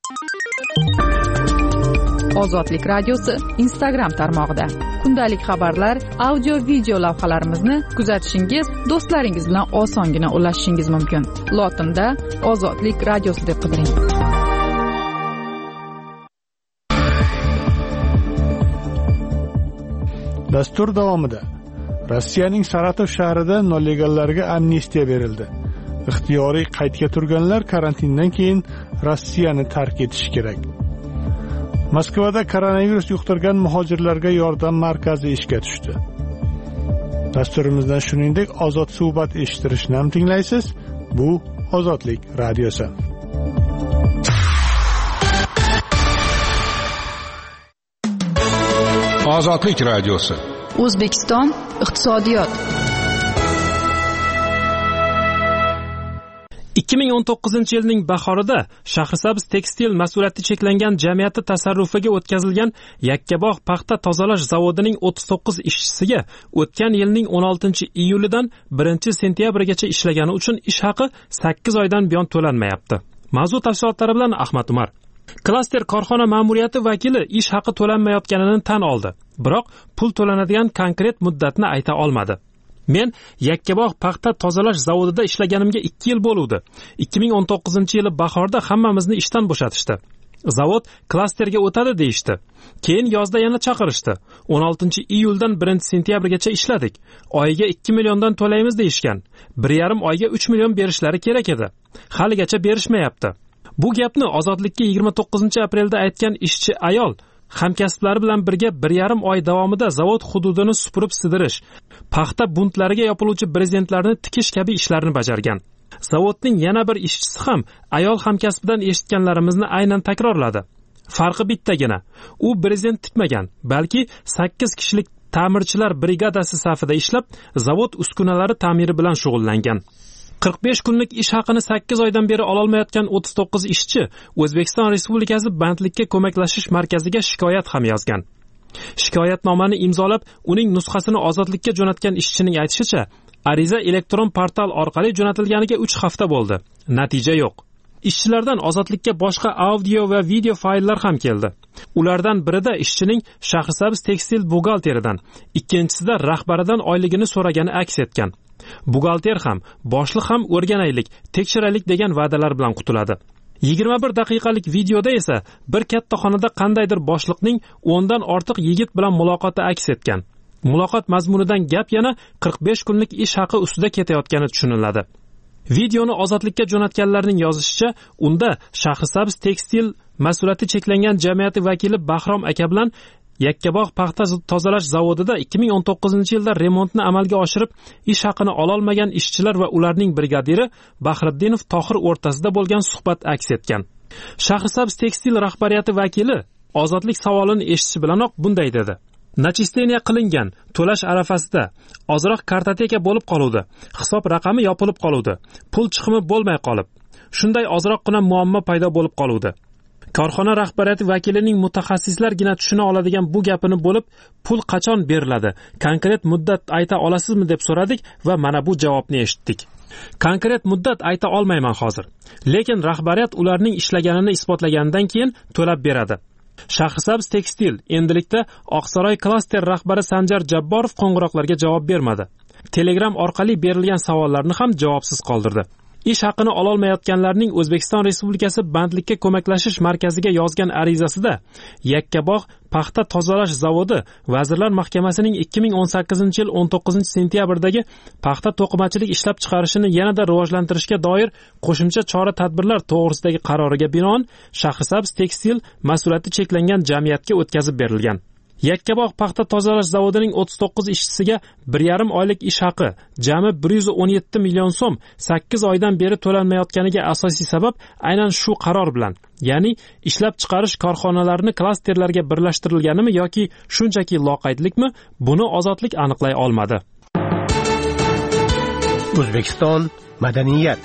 Ozodlik radiosi Instagram tarmog'ida kundalik xabarlar, audio video lavhalarimizni kuzatishingiz, do'stlaringiz bilan osongina ulashishingiz mumkin. Lotinda Ozodlik radiosi deb qidiring. Dastur davomida Rossiyaning Saratov shahrida nollegallarga amnistiya berildi. Ixtiyoriy qaydga turganlar karantindan keyin Rossiyani tark etishi kerak. Moskvada koronavirus yuqtirgan muhojirlarga yordam markazi ishga tushdi. Dasturimizdan shuningdek ozod suhbat eshittirishni ham tinglaysiz. Bu Ozodlik radiosi. Ozodlik radiosi. O'zbekiston iqtisodiyot. ikki ming o'n to'qqizinchi yilning bahorida Shahrisabz Tekstil mas'uliyati cheklangan jamiyati tasarrufiga o'tkazilgan Yakkabog' paxta tozalash zavodining o'ttiz to'qqiz ishchisiga o'tgan yilning o'n oltinchi iyulidan birinchi sentyabrigacha ishlagani uchun ish haqi sakkiz oydan buyon to'lanmayapti. Mavzu tafsilotlari bilan Ahmad Umar. Klaster korxona ma'muriyati vakili ish haqi to'lanmayotganini tan oldi, biroq pul to'lanadigan konkret muddatni ayta olmadi. Men Yakkabog' paxta tozalash zavodida ishlaganimga ikki yil bo'ldi. ikki ming o'n to'qqizinchi yili bahorda hammamizni ishdan bo'shatishdi. Zavod klasterga o'tadi deyishdi. Keyin yozda yana chaqirishdi. o'n oltinchi iyuldan birinchi sentyabrgacha ishladik. Oyiga ikki milliondan to'laymiz deyishgan. bir yarim oyga uch million berishlari kerak edi. Haligacha berishmayapti. Bu gapni Ozodlikka yigirma to'qqizinchi aprelda aytgan ishchi ayol hamkasblari bilan birga bir yarim oy davomida zavod hududini supurib sidirish, paxta buntlariga yopiluvchi brezentlarni tikish kabi ishlarni bajargan. Zavodning yana bir ishchisi ham ayol hamkasbidan eshitganlarimizni aynan takrorladi. Farqi bittagina. U brezent tikmagan, balki sakkiz kishilik ta'mirchilar brigadasi safida ishlab, zavod uskunalari ta'miri bilan shug'ullangan. qirq besh kunlik ish haqini sakkiz oydan beri ololmayotgan o'ttiz to'qqiz ishchi O'zbekiston Respublikasi bandlikka ko'maklashish markaziga shikoyat ham yozgan. Shikoyatnomani imzolab, uning nusxasini Ozodlikka jo'natgan ishchining aytishicha, ariza elektron portal orqali jo'natilganiga uch hafta bo'ldi. Natija yo'q. Ishchilardan Ozodlikka boshqa audio va video fayllar ham keldi. Ulardan birida ishchining Shahrisabz Tekstil buxgalteridan, ikkinchisida rahbaridan oyligini so'ragani aks etgan. Buxgalter ham, boshliq ham o'rganaylik, tekshiraylik degan va'dalar bilan qutuladi. yigirma bir daqiqalik videoda esa bir katta xonada qandaydir boshliqning o'ndan ortiq yigit bilan muloqoti aks etgan. Muloqot mazmunidan gap yana qirq besh kunlik ish haqi ustida ketayotgani tushuniladi. Videoni Ozodlikka jo'natganlarning yozishicha, unda Shahrisabz Tekstil mas'uliyati cheklangan jamiyati vakili Bahrom aka bilan Yakkabog' paxta tozalash zavodida ikki ming o'n to'qqizinchi yilda remontni amalga oshirib, ish haqini ololmagan ishchilar va ularning brigadiri Bahriddinov Tohir o'rtasida bo'lgan suhbat aks etgan. Shahrisabz Tekstil rahbariyati vakili Ozodlik savolini eshitishi bilanoq bunday dedi: Nachisteniya qilingan, to'lash arafasida ozroq kartoteka bo'lib qoluvdi, hisob raqami yopilib qoluvdi, pul chiqimi bo'lmay qolib, shunday ozroqgina muammo paydo bo'lib qoluvdi. Korxona rahbariyati vakilining mutaxassislargina tushuna oladigan bu gapini bo'lib, pul qachon beriladi, konkret muddat ayta olasizmi deb so'radik va mana bu javobni eshitdik. Konkret muddat ayta olmayman hozir, lekin rahbariyat ularning ishlaganini isbotlagandan keyin to'lab beradi. Shahrisabz Tekstil endilikda Oqsaroy klaster rahbari Sanjar Jabborov qo'ng'iroqlarga javob bermadi. Telegram orqali berilgan savollarni ham javobsiz qoldirdi. Ish haqini ololmayotganlarning O'zbekiston Respublikasi bandlikka ko'maklashish markaziga yozgan arizasida Yakkabog' paxta tozalash zavodi Vazirlar Mahkamasining ikki ming o'n sakkizinchi yil o'n to'qqizinchi sentyabrdagi paxta to'qimachilik ishlab chiqarishini yanada rivojlantirishga doir qo'shimcha chora-tadbirlar to'g'risidagi qaroriga binoan Shahrisabz Tekstil mas'uliyati cheklangan jamiyatga o'tkazib berilgan. Yakkabog' paxta tozalash zavodining o'ttiz to'qqiz ishchisiga bir yarim oylik ish haqi, jami bir yuz o'n yetti million so'm sakkiz oydan beri to'lanmayotganiga asosiy sabab aynan shu qaror bilan, ya'ni ishlab chiqarish korxonalarini klasterlarga birlashtirilganimi yoki shunchaki loqaydlikmi, buni Ozodlik aniqlay olmadi. O'zbekiston madaniyat.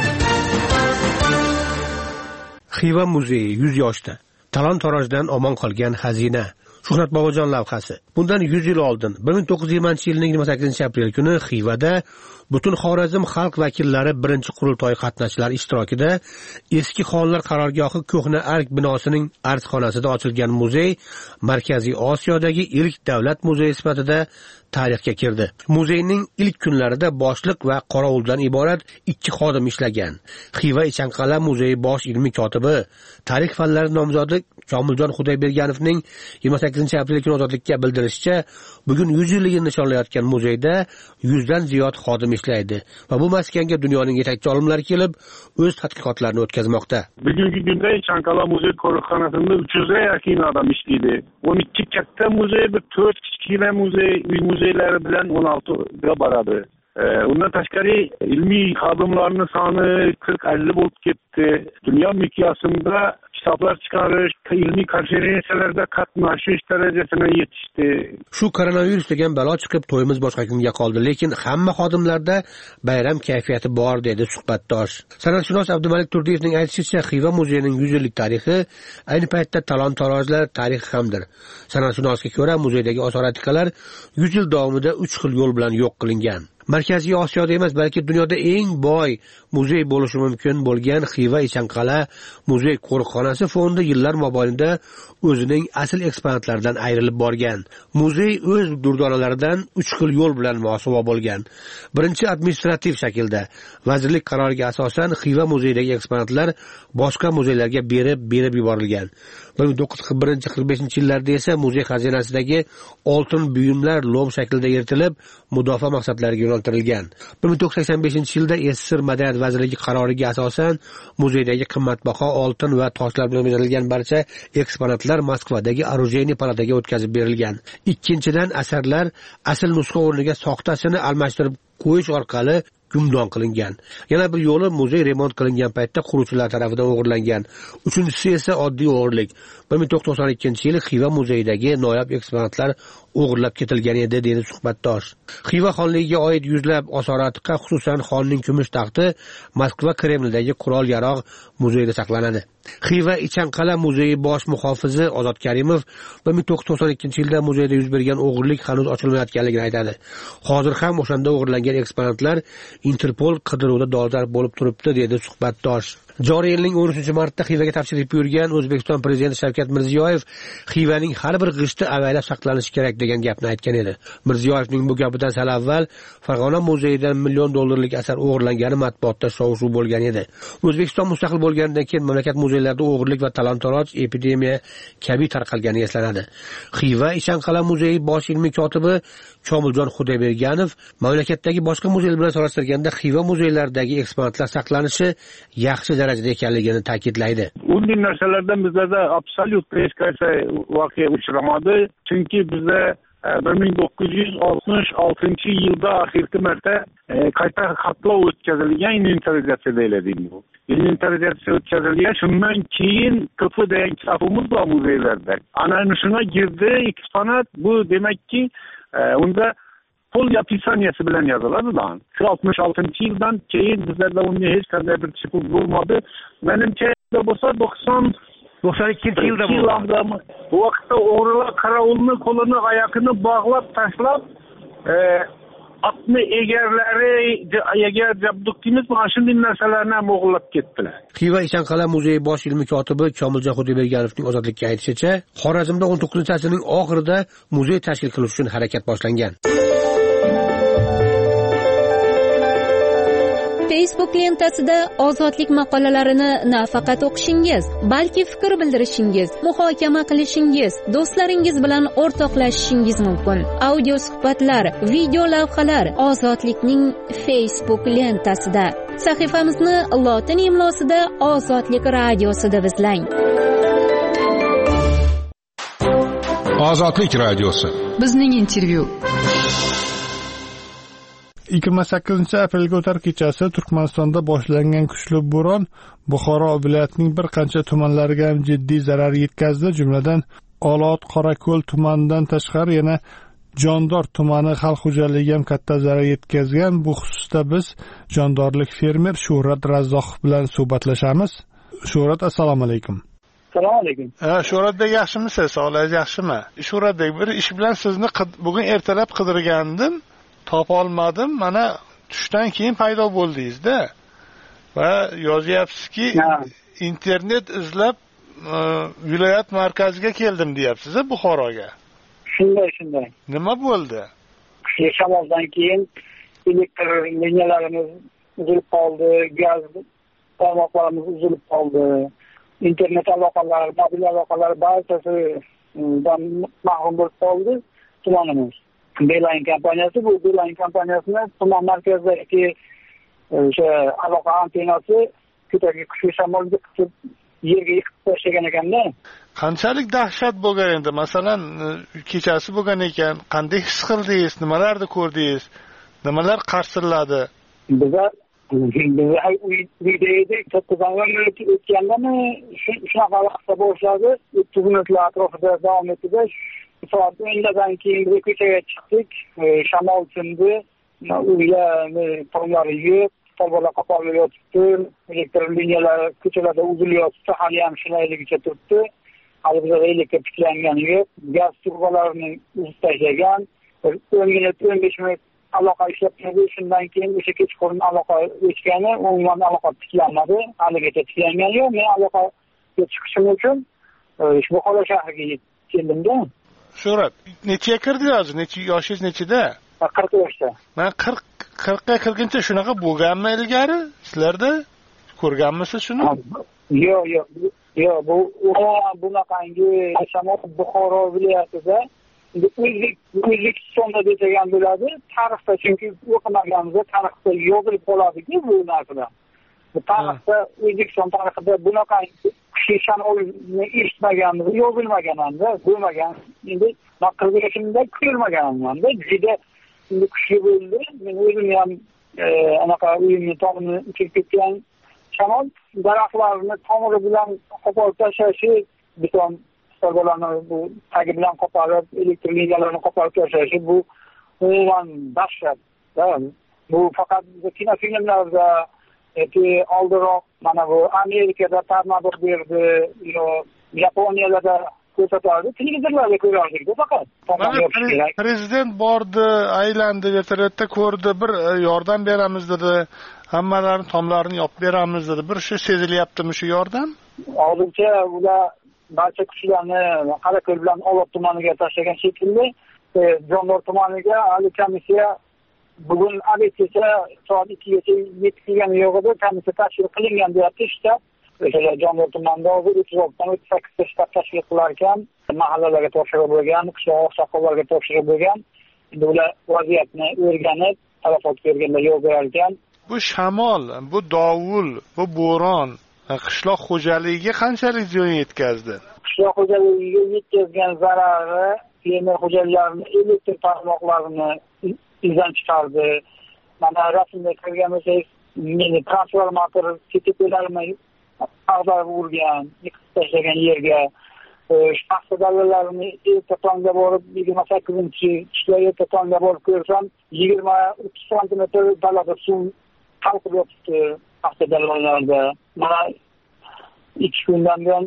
Xiva muzeyi yuz yoshda. Talon-torojdan omon qolgan xazina. Shuhrat Bobojon lavhasi. Bundan yuz yil oldin, bir ming to'qqiz yuz yigirmanchi yilning yigirma sakkizinchi aprel kuni Xivada butun Xorazm xalq vakillari birinchi qurultoy qatnashchilari ishtirokida eski xonlar qarorgohi ko'hna ark binosining artxonasida ochilgan muzey Markaziy Osiyodagi ilk davlat muzeyi sifatida tarixga kirdi. Muzeyning ilk kunlarida boshliq va qorovuldan iborat ikki xodim ishlagan. Xiva Ichanqal'a muzeyi bosh ilmiy kotibi, tarix fanlari nomzodi Komiljon Xudoyberganovning yigirma sakkizinchi aprel kuni Ozodlikka bildirishicha, bugun yuz yilligini nishonlayotgan muzeyda yuzdan ziyod xodim ishlaydi va bu maskanga dunyoning yetakchi olimlari kelib, o'z tadqiqotlarini o'tkazmoqda. Bugungi kunda Ichanqal'a muzey qo'riqxonasida uch yuzga yaqin odam ishlaydi. o'n ikki katta muzey, bir to'rt kichkina muzey, uy muzeylari bilan o'n olti ga boradi. Undan tashqari ilmiy xodimlarning soni qirq ellik bo'lib ketdi. Dunyo miqyosida kitoblar chiqarish, ilmiy konferensiyalarda qatnashish darajasiga yetishdi. Shu koronavirus degan balo chiqib to'yimiz boshqa kunga qoldi, lekin hamma xodimlarda bayram kayfiyati bor, dedi suhbatdosh. San'atshunos Abdumalik Turdiyevning aytishicha, Xiva muzeyining yuz yillik tarixi ayni paytda talon-torojlar tarixi hamdir. San'atshunosga ko'ra, muzeydagi osoratiqalar yuz yil davomida uch xil yo'l bilan yo'q qilingan. Markaziy Osiyoda emas, balki dunyoda eng boy muzey bo'lishi mumkin bo'lgan Xiva Ichanqal'a muzey qo'riqxonasi fondi yillar mobaynida o'zining asl eksponatlaridan ayrilib borgan. Muzey o'z durdonalaridan uch xil yo'l bilan mosuvo bo'lgan. Birinchi administrativ shaklda, vazirlik qaroriga asosan Xiva muzeyidagi eksponatlar boshqa muzeylarga berib berib yuborilgan. bir ming to'qqiz yuz qirq birinchi qirq beshinchi yillarda esa muzey xazinasidagi oltin buyumlar lom shaklida yiritilib, mudofaa maqsadlariga yo'naltirilgan. bir ming to'qqiz yuz sakson beshinchi yilda SSR Madaniyat vazirligi qaroriga asosan muzeydagi qimmatbaho oltin va toshlar bilan bezatilgan barcha eksponatlar Moskvadagi Orujeniy palataga o'tkazib berilgan. Ikkinchidan, asarlar asl nusxa o'rniga soxtasini almashtirib qo'yish orqali gumdon qilingan. Yana bir yo'li muzey remont qilingan paytda quruvchilar tomonidan o'g'irlangan. Uchinchisi esa oddiy o'g'irlik. bir ming to'qqiz yuz to'qson ikkinchi yili Xiva muzeyidagi noyob eksponatlar o'g'irlab ketilgan edi, dedi suhbatdosh. Xiva xonligiga oid yuzlab osoratiqa, xususan xonning kumush taxti Moskva Kremlidagi qurol-yarog' muzeyida saqlanadi. Xiva Ichanqal'a muzeyi bosh muhofizi Ozod Karimov bir ming to'qqiz yuz to'qson ikkinchi yilda muzeyda yuz bergan o'g'irlik hanuz ochilmayotganligini aytadi. Hozir ham o'shanda o'g'irlangan eksponatlar Interpol qidiruvida dolzarb bo'lib turibdi, dedi suhbatdosh. Joriy yilning o'n uchinchi martda Xivaga topshirib buyurgan O'zbekiston prezidenti Shavkat Mirziyoyev Xivaning har bir g'ishti avaylab saqlanishi kerak degan gapni aytgan edi. Mirziyoyevning bu gapidan sal avval Farg'ona muzeyidan million dollarlik asar o'g'irlangani matbuotda shov-shuv bo'lgan edi. O'zbekiston mustaqil bo'lganidan keyin mamlakat muzeylarida o'g'irlik va talon-toroj epidemiya kabi tarqalgani eslanadi. Xiva Ichanqal'a muzeyi bosh ilmiy kotibi Komiljon Xudoyberganov mamlakatdagi boshqa muzeylar bilan solishtirganda Xiva muzeylaridagi eksponatlar saqlanishi yaxshi darajada ekanligini ta'kidlaydi. Bunday narsalardan bizlarda absolyut hech qanday voqea uchramadi, chunki bizda bir ming to'qqiz yuz oltmish oltinchi yilda oxirgi marta qayta xatlov o'tkazilgan, inventarizatsiya deyiladi bu. Inventarizatsiya o'tkazilgan, shundan keyin K F degan kitobimiz bor muzeylarda. Ana shuna girdi eksponat, bu demakki unda pol yapisaniyasi bilan yoziladi. Shu oltmish oltinchi yildan keyin bizlarda unda hech qanday bir chiqib bo'lmadi. Menimcha bo'lsa to'qson ikkinchi yilda bo'ldi. Bu vaqtda o'g'rilar qorovulni qo'lini oyog'ini bog'lab tashlab, otni egarlari agar jabduqimiz mana shunday narsalarni ham o'g'irlab ketdilar. Xiva Eshonqal'a muzeyi bosh ilmiy kotibi Komiljon Xudoyberganovning Ozodlikka aytishicha, Xorazmda o'n to'qqizinchi asrning oxirida muzey tashkil qilish uchun harakat boshlangan. Facebook lentasida ozodlik maqolalarini nafaqat o'qishingiz, balki fikr bildirishingiz, muhokama qilishingiz, do'stlaringiz bilan o'rtoqlashishingiz mumkin. Audio suhbatlar, video lavhalar Ozodlikning Facebook lentasida. Sahifamizni lotin imlosida Ozodlik radiosi deb izlang. Ozodlik radiosi. Bizning intervyu. yigirma sakkizinchi aprelga o'tar kechasi Turkmanistonda boshlangan kuchli bo'ron Buxoro viloyatining bir qancha tumanlariga ham jiddiy zarar yetkazdi. Jumladan, Olot, Qorako'l tumanidan tashqari yana Jondor tumani xalq xo'jaligiga ham katta zarar yetkazgan. Bu xususda biz jondorlik fermer Shuhrat Razzoqov bilan suhbatlashamiz. Shuhrat, assalomu alaykum. Assalomu alaykum. Ha, Shuhratbek, yaxshimisiz? Sog'lig'ingiz yaxshimi? Shuhratbek, bir ish bilan sizni bugun ertalab qidirgandim. Topa olmadim. Mana tushdan keyin paydo bo'ldingiz-da. Va yozyapsizki, internet izlab viloyat markaziga keldim deyapsiz, Buxoroga. Shunday, shunday. Nima bo'ldi? Kuchli shamoldan keyin elektr liniyalarimiz uzilib qoldi, gaz tarmoqlarimiz uzilib qoldi. Internet aloqalari, mobil aloqalar barchasi mahrum bo'lib qoldi tumanimiz. Beeline kompaniyasi, bu Beeline kompaniyasini tuman markazidagi o'sha aloqa antennasi ko'targa kuchli shamolga qisib yerga yiqib tashlagan ekanda. Qanchalik dahshat bo'lgan endi? Masalan, kechasi bo'lgan ekan, qanday his qildingiz, nimalarni ko'rdingiz, nimalar qarsilladi? Bizlar bizlar uyda edik, to'qqiz minut o'tgandami shunaqa vaqtda boshladi, o'ttiz minutlar atrofida davom etdi. Soat o'ndan keyin biz ko'chaga chiqdik, shamol tindi, uyga tomlari yo'q, tolbalar qoqolib yotibdi, elektr liniyalari ko'chalarda uzilyapti, hali ham shulayligicha turibdi. Hali bizda elektr tiklangani yo'q, gaz turbalarini uzib tashlagan, o'n minut, o'n besh minut aloqa ishlab turdi, shundan keyin o'sha kechqurun aloqa o'chgani, umuman aloqa tiklanmadi, haligacha tiklangani yo'q. Men aloqaga chiqishim uchun Buxoro shahriga keldim-da. Shuhrat, nechaga kirdingiz hozir? Necha yoshingiz nechida? qirq yoshda. Men qirq qirqqa kirguncha shunaqa bo'lganmi ilgari? Sizlarda ko'rganmisiz shuni? Yo'q, yo'q. Yo'q, bu bunaqangi shamol Buxoro viloyatida o'zbek O'zbekistonda degan bo'ladi. Tarixda, chunki o'qimaganimizda tarixda yozilib qoladi-ku bu narsa. Bu tarixda O'zbekiston tarixida bunaqangi kuchli shamolni eshitmaganmiz, yozilmagan hamda, bo'lmagan. Endi qirq yoshimda ko'rmaganman-da, juda kuchli bo'ldi. Men o'zim ham anaqa uyimni tomini uchib ketgan shamol daraxtlarni tomiri bilan qo'porib tashlashi, beton stolbalarni bu tagi bilan qo'porib, elektr liniyalarini qo'porib tashlashi, bu umuman dahshat. Bu faqat kinofilmlarda yoki oldinroq mana bu Amerikada tornado berdi, yo Yaponiyada ko'rsatardi, televizorlarda ko'rardik-da faqat. Prezident bordi, aylandi, vertolyotda ko'rdi, bir yordam beramiz dedi, hammalarni tomlarini yopib beramiz dedi. Bir shu sezilyaptimi shu yordam? Hozircha ular barcha kuchlarni Qorako'l bilan Olot tumaniga tashlagan shekilli, Jondor tumaniga hali komissiya bugun abetgacha soat ikkigacha yetib kelgani yo'q edi, komissiya tashkil qilingan deyapti shtab. O'sha Jondor tumanida hozir o'ttiz oltidan o'ttiz sakkizta shtab tashkil qilar ekan, mahallalarga topshiriq bo'lgan, qishloq oqsoqollarga topshiriq bo'lgan. Endi ular vaziyatni o'rganib, talafot ko'rganda yo'q berar ekan. Bu shamol, bu dovul, bu bo'ron qishloq xo'jaligiga qanchalik ziyon yetkazdi? Qishloq xo'jaligiga yetkazgan zarari fermer xo'jaliklarining elektr tarmoqlarini izdan chiqardi. Mana rasmda ko'rgan bo'lsangiz, meni transformator ketib-ketlarini ag'darib urgan, yiqib tashlagan yerga. Shaxsiy dalillarni erta tongda borib, yigirma sakkizinchi ishlar erta tongda borib ko'rsam, yigirma o'ttiz santimetr dalada suv qalqib yotibdi shaxsiy dalillarda. Mana ikki kundan buyon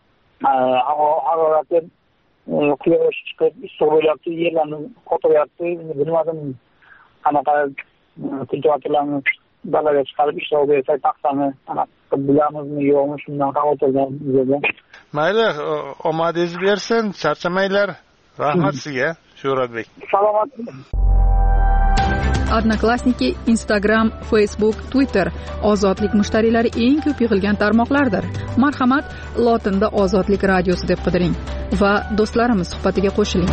havo harorati quyosh chiqib issiq bo'lyapti, yerlarni qotiryapti. Bilmadim qanaqa tijoratlarni dalaga chiqarib ishlov bersak taqsani anaqa bilamizmi yo'qmi shundan xavotirdan bizga. Mayli, omadingiz bersin, charchamanglar. Rahmat sizga, Shuhratbek. Salomat. Odnoklassniki, Instagram, Facebook, Twitter ozodlik mushtariylari eng ko'p yig'ilgan tarmoqlardir. Marhamat, lotinda Ozodlik radiosi deb qidiring va do'stlarimiz suhbatiga qo'shiling.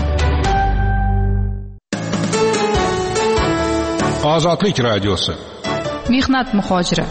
Ozodlik radiosi. Mehnat muhojiri.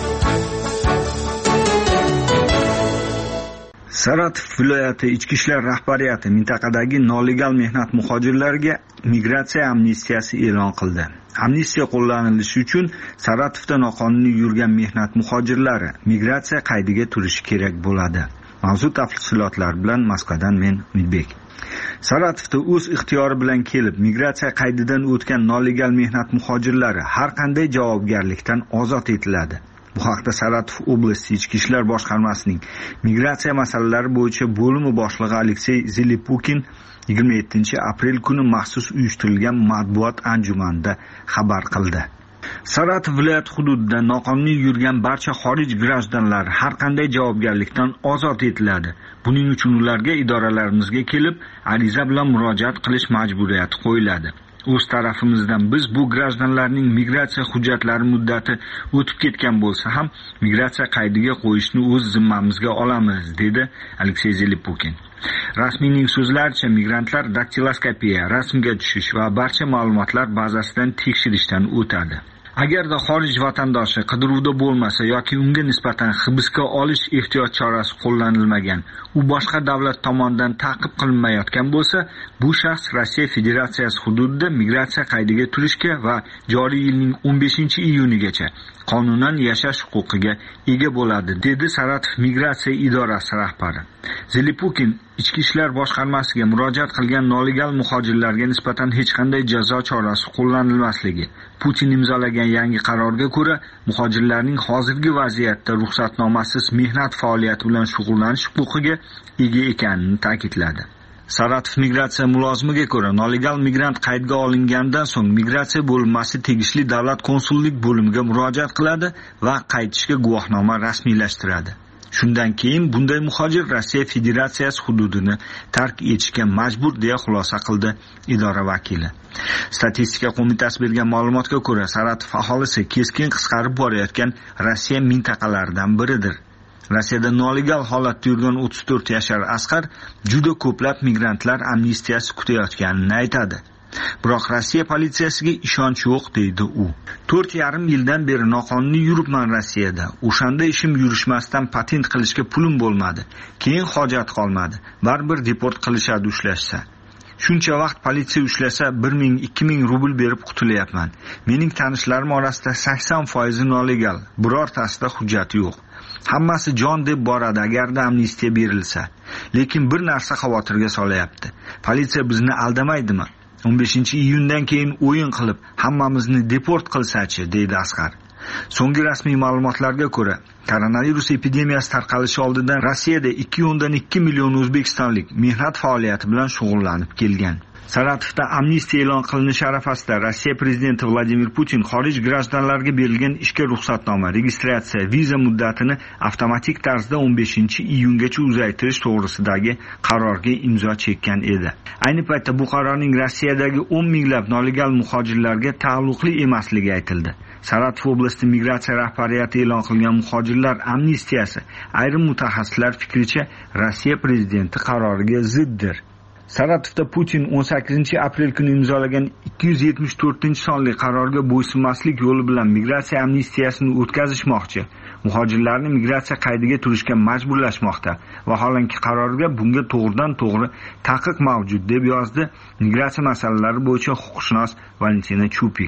Saratov viloyati ichki ishlar rahbariyati mintaqadagi nolegal mehnat muhojirlariga migratsiya amnistiyasi e'lon qildi. Amnistiya qo'llanilishi uchun Saratovda noqonuniy yurgan mehnat muhojirlari migratsiya qaydiga turishi kerak bo'ladi. Mavzu tafsilotlar bilan Moskvadan men Umidbek. Saratovda o'z ixtiyori bilan kelib migratsiya qaydidan o'tgan nolegal mehnat muhojirlari har qanday javobgarlikdan ozod etiladi. Bu haqda Saratov oblasti ichki ishlar boshqarmasining migratsiya masalalari bo'yicha bo'limi boshlig'i Aleksey Zelipukin yigirma yettinchi aprel kuni maxsus uyushtirilgan matbuot anjumanida xabar qildi. Saratov viloyati hududida noqonuniy yurgan barcha xorij grajdanlari har qanday javobgarlikdan ozod etiladi. Buning uchun ularga idoralarimizga kelib, ariza bilan murojaat qilish majburiyati qo'yiladi. O'z tarafimizdan biz bu grajdanlarning migratsiya hujjatlari muddati o'tib ketgan bo'lsa ham migratsiya qaydiga qo'yishni o'z zimmamizga olamiz, dedi Aleksey Zelipukin. Rasmiyning so'zlaricha migrantlar daktiloskopiya, rasmga tushish va barcha ma'lumotlar bazasidan tekshirishdan o'tadi. Agarda xorij vatandoshi qidiruvda bo'lmasa yoki unga nisbatan hibsga olish ehtiyot chorasi qo'llanilmagan, u boshqa davlat tomonidan ta'qib qilinmayotgan bo'lsa, bu shaxs Rossiya Federatsiyasi hududida migratsiya qaydiga turishga va joriy yilning o'n beshinchi iyunigacha qonunan yashash huquqiga ega bo'ladi, dedi Saratov migratsiya idorasi rahbari. Zelipukin ichki ishlar boshqarmasiga murojaat qilgan nolegal muhojirlarga nisbatan hech qanday jazo chorasi qo'llanilmasligi, Putin imzolagan yangi qarorga ko'ra muhojirlarning hozirgi vaziyatda ruxsatnomasiz mehnat faoliyati bilan shug'ullanish huquqiga ega ekanini ta'kidladi. Saratov migratsiya mulozimiga ko'ra, nolegal migrant qaydga olingandan so'ng migratsiya bo'linmasi tegishli davlat konsullik bo'limiga murojaat qiladi va qaytishga guvohnoma rasmiylashtiradi. Shundan keyin bunday muhojir Rossiya Federatsiyasi hududini tark etishga majbur, deya xulosa qildi idora vakili. Statistika qo'mitasi bergan ma'lumotga ko'ra, Saratov aholisi keskin qisqarib borayotgan Rossiya mintaqalaridan biridir. Rossiyada nolegal holatda yurgan o'ttiz to'rt yashar Asqar juda ko'plab migrantlar amnistiyasi kutayotganini aytadi. Biroq Rossiya politsiyasiga ishonch yo'q, deydi u. to'rt yarim yildan beri noqonuniy yuribman Rossiyada. O'shanda ishim yurishmasdan patent qilishga pulim bo'lmadi. Keyin hojat qolmadi. Baribir deport qilishadi ushlashsa. Shuncha vaqt politsiya ushlasa bir ming ikki ming rubl berib qutulyapman. Mening tanishlarim orasida sakson foiz nolegal, birortasida hujjati yo'q. Hammasi jon deb boradi agarda amnistiya berilsa. Lekin bir narsa xavotirga solayapti. Politsiya bizni aldamaydimi? o'n beshinchi iyundan keyin o'yin qilib hammamizni deport qilsa-chi, deydi Asqar. So'nggi rasmiy ma'lumotlarga ko'ra, koronavirus epidemiyasi tarqalishi oldidan Rossiyada ikki o'ndan ikki million o'zbekistonlik mehnat faoliyati bilan shug'ullanib kelgan. Saratovda amnistiya e'lon qilinishi arafasida Rossiya prezidenti Vladimir Putin xorij grajdanlariga berilgan ishga ruxsatnoma, registratsiya, viza muddatini avtomatik tarzda o'n beshinchi iyungacha uzaytirish to'g'risidagi qarorga imzo chekkan edi. Ayni paytda bu qarorning Rossiyadagi o'n minglab nolegal muhojirlarga taalluqli emasligi aytildi. Saratov oblasti migratsiya rahbariyati e'lon qilgan muhojirlar amnistiyasi ayrim mutaxassislar fikricha Rossiya prezidenti qaroriga ziddir. Saratovda Putin o'n sakkizinchi aprel kuni imzolagan ikki yuz yetmish to'rtinchi sonli qarorga bo'ysunmaslik yo'li bilan migratsiya amnistiyasini o'tkazishmoqchi. Muhojirlarni migratsiya qaydiga turishga majburlashmoqda. Vaholanki qarorga bunga to'g'ridan to'g'ri taqiq mavjud, deb yozdi migratsiya masalalari bo'yicha huquqshunos Valentina Chupik.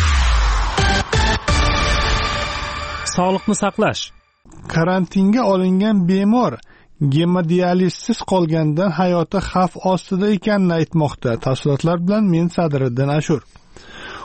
Sog'liqni saqlash. Karantinga olingan bemor gemodializsiz qolgandan hayoti xavf ostida ekanini aytmoqda. Tafsilotlar bilan men Sadriddin Ashur.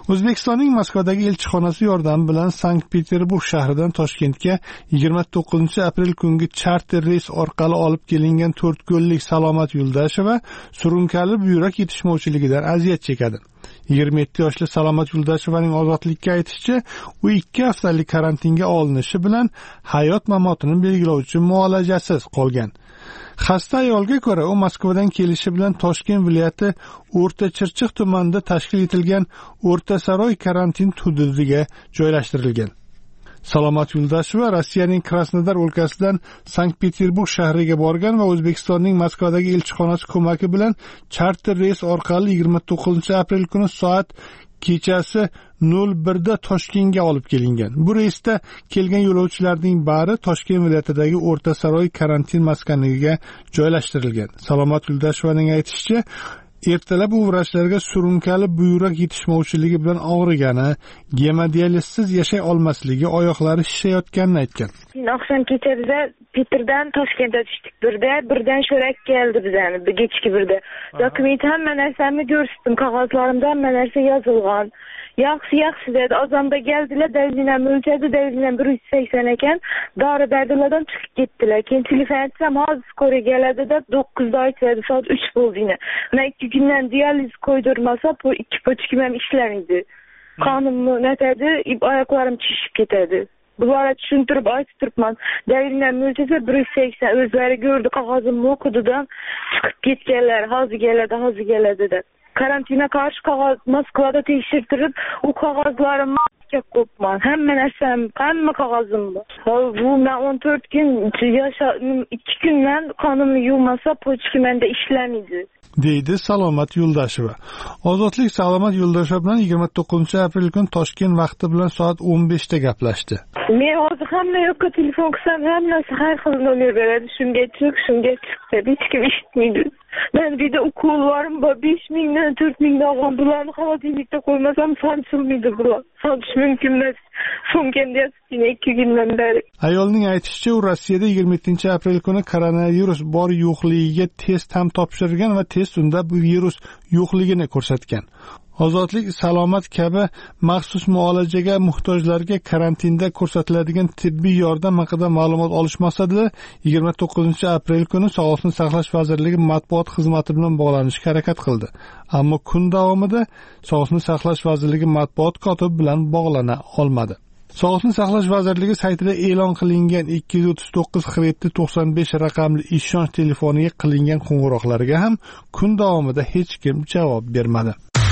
O'zbekistonning Moskvadagi elchixonasi yordami bilan Sankt-Peterburg shahridan Toshkentga yigirma to'qqizinchi aprel kungi charter reys orqali olib kelingan to'rt ko'llik Salomat Yuldasheva surunkali buyrak yetishmovchiligidan aziyat chekadi. yigirma yetti yoshli Salomat Yuldashevaning ozodlikka aytishicha, u ikki haftalik karantinga olinishi bilan hayot mamotini belgilovchi muolajasiz qolgan. Xasta ayolga ko'ra, u Moskvadan kelishi bilan Toshkent viloyati O'rta Chirchiq tumanida tashkil etilgan O'rta Saroy karantin hududiga joylashtirilgan. Salomat Yuldasheva Rossiyaning Krasnodar o'lkasidan Sankt-Peterburg shahriga borgan va O'zbekistonning Moskvadagi elchixonasi ko'magi bilan charter reys orqali yigirma to'qqizinchi aprel kuni soat kechasi nol birda Toshkentga olib kelingan. Bu reysda kelgan yo'lovchilarning bari Toshkent viloyatidagi O'rta Saroy karantin maskaniga joylashtirilgan. Salomat Yuldashevaning aytishicha, ertalab u vrachlarga surunkali buyrak yetishmovchiligi bilan og'rigani, gemodializsiz yashay olmasligi, oyoqlari shishayotganini aytgan. Oqshom kechada Peterdan Toshkentga tushdik. Birda birdan sho'rak keldi bizani, kechki birda. Dokument hamma narsamni ko'rsatdim, qog'ozlarimda hamma narsa yozilgan. Yaxshi, yaxshi dedi. Ozonda keldilar, davlinam o'lchadi, davlinam bir yuz sakson ekan. Dori berdilardan chiqib ketdilar. Keyin telefon etsam, hozir ko'ra keladi deb to'qqizda aytadi, soat uch bo'ldi. Mana ikki kundan dializ qo'ydirmasa, bu ikki pochkim ham ishlamaydi. Qonimni natadi, oyoqlarim chishib ketadi. Bularga tushuntirib aytib turibman. Davlinam o'lchasa bir yuz sakson, o'zlari ko'rdi, qog'ozimni o'qididan chiqib ketganlar, hozir keladi, hozir keladi deb. Karantina qarshi qog'oz Moskvada tekshirtirib, u qog'ozlarimni qo'yibman. Hamma narsam, hamma qog'ozim bor. Bu men o'n to'rt kun yashadim, ikki kundan qonimni yuvmasa, pochki menda ishlamaydi, deydi Salomat Yuldasheva. Ozodlik Salomat Yuldasheva bilan yigirma to'qqizinchi aprel kuni Toshkent vaqti bilan soat o'n beshda gaplashdi. Men hozir hamma yoqqa telefon qilsam, hammasi har xil nomer beradi. Shunga chiq, shunga chiq deb hech kim eshitmaydi. Men vida ukollarim bor, besh mingdan to'rt mingdan olgan. Bularni xavotirlikda qo'ymasam, sanchilmaydi bular. Sanchish mumkin emas. Sumkamda yotibdi ikki kundan beri. Ayolning aytishicha, u Rossiyada yigirma yettinchi aprel kuni koronavirus bor yo'qligiga test ham topshirgan va test unda bu virus yo'qligini ko'rsatgan. Ozodlik Salomat kabi maxsus muolajaga muhtojlarga karantinda ko'rsatiladigan tibbiy yordam haqida ma'lumot olish maqsadida yigirma to'qqizinchi aprel kuni Sog'liqni saqlash vazirligi matbuot xizmati bilan bog'lanishga harakat qildi. Ammo kun davomida Sog'liqni saqlash vazirligi matbuot kotibi bilan bog'lana olmadi. Sog'liqni saqlash vazirligi saytida e'lon qilingan ikki yuz o'ttiz to'qqiz qirq yetti to'qson besh raqamli ishonch telefoniga qilingan qo'ng'iroqlarga ham kun davomida hech kim javob bermadi.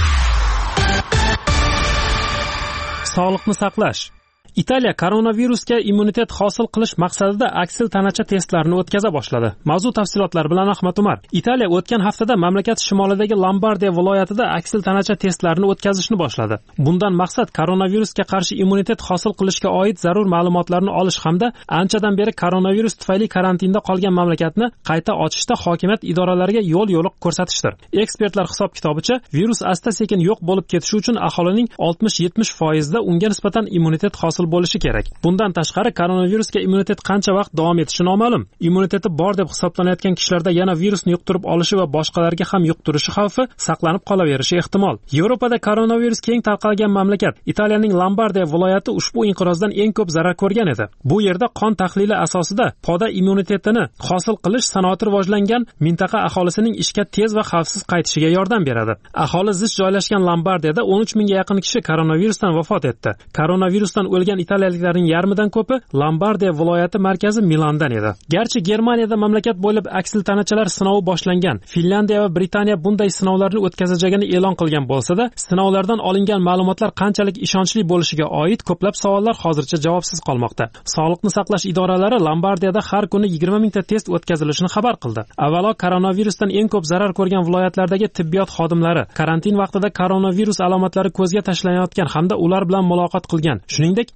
Sog'liqni saqlash. Italiya koronavirusga immunitet hosil qilish maqsadida aksil tanacha testlarini o'tkaza boshladi. Mavzu tafsilotlari bilan Ahmad Umar. Italiya o'tgan haftada mamlakat shimolidagi Lombardiya viloyatida aksil tanacha testlarini o'tkazishni boshladi. Bundan maqsad koronavirusga qarshi immunitet hosil qilishga oid zarur ma'lumotlarni olish hamda anchadan beri koronavirus tufayli karantinda qolgan mamlakatni qayta ochishda hokimiyat idoralariga yo'l yo'liq ko'rsatishdir. Ekspertlar hisob-kitobicha, virus asta-sekin yo'q bo'lib ketishi uchun aholining oltmish yetmish foizda unga nisbatan immunitet hosil bo'lishi kerak. Bundan tashqari koronavirusga immunitet qancha vaqt davom etishi noma'lum. Immuniteti bor deb hisoblanayotgan kishilarda yana virusni yuqtirib olishi va boshqalarga ham yuqtirishi xavfi saqlanib qolaverishi ehtimol. Yevropada koronavirus keng tarqalgan mamlakat Italiyaning Lombardiya viloyati ushbu inqirozdan eng ko'p zarar ko'rgan edi. Bu yerda qon tahlili asosida poda immunitetini hosil qilish sanoati rivojlangan mintaqa aholisining ishga tez va xavfsiz qaytishiga yordam beradi. Aholi zich joylashgan Lombardiyada o'n uch mingga yaqin kishi koronavirusdan vafot etdi. Koronavirusdan o'lgan italiyaliklarning yarmidan ko'pi Lombardiya viloyati markazi Milandan edi. Garchi Germaniyada mamlakat bo'ylab aksil tanachalar sinovi boshlangan, Finlandiya va Britaniya bunday sinovlarni o'tkazajagini e'lon qilgan bo'lsa-da, sinovlardan olingan ma'lumotlar qanchalik ishonchli bo'lishiga oid ko'plab savollar hozircha javobsiz qolmoqda. Sog'liqni saqlash idoralari Lombardiyada har kuni yigirma mingta test o'tkazilishini xabar qildi. Avvalo koronavirusdan eng ko'p zarar ko'rgan viloyatlardagi tibbiyot xodimlari karantin vaqtida koronavirus alomatlari ko'zga tashlanayotgan hamda ular bilan muloqot qilgan. Shuningdek,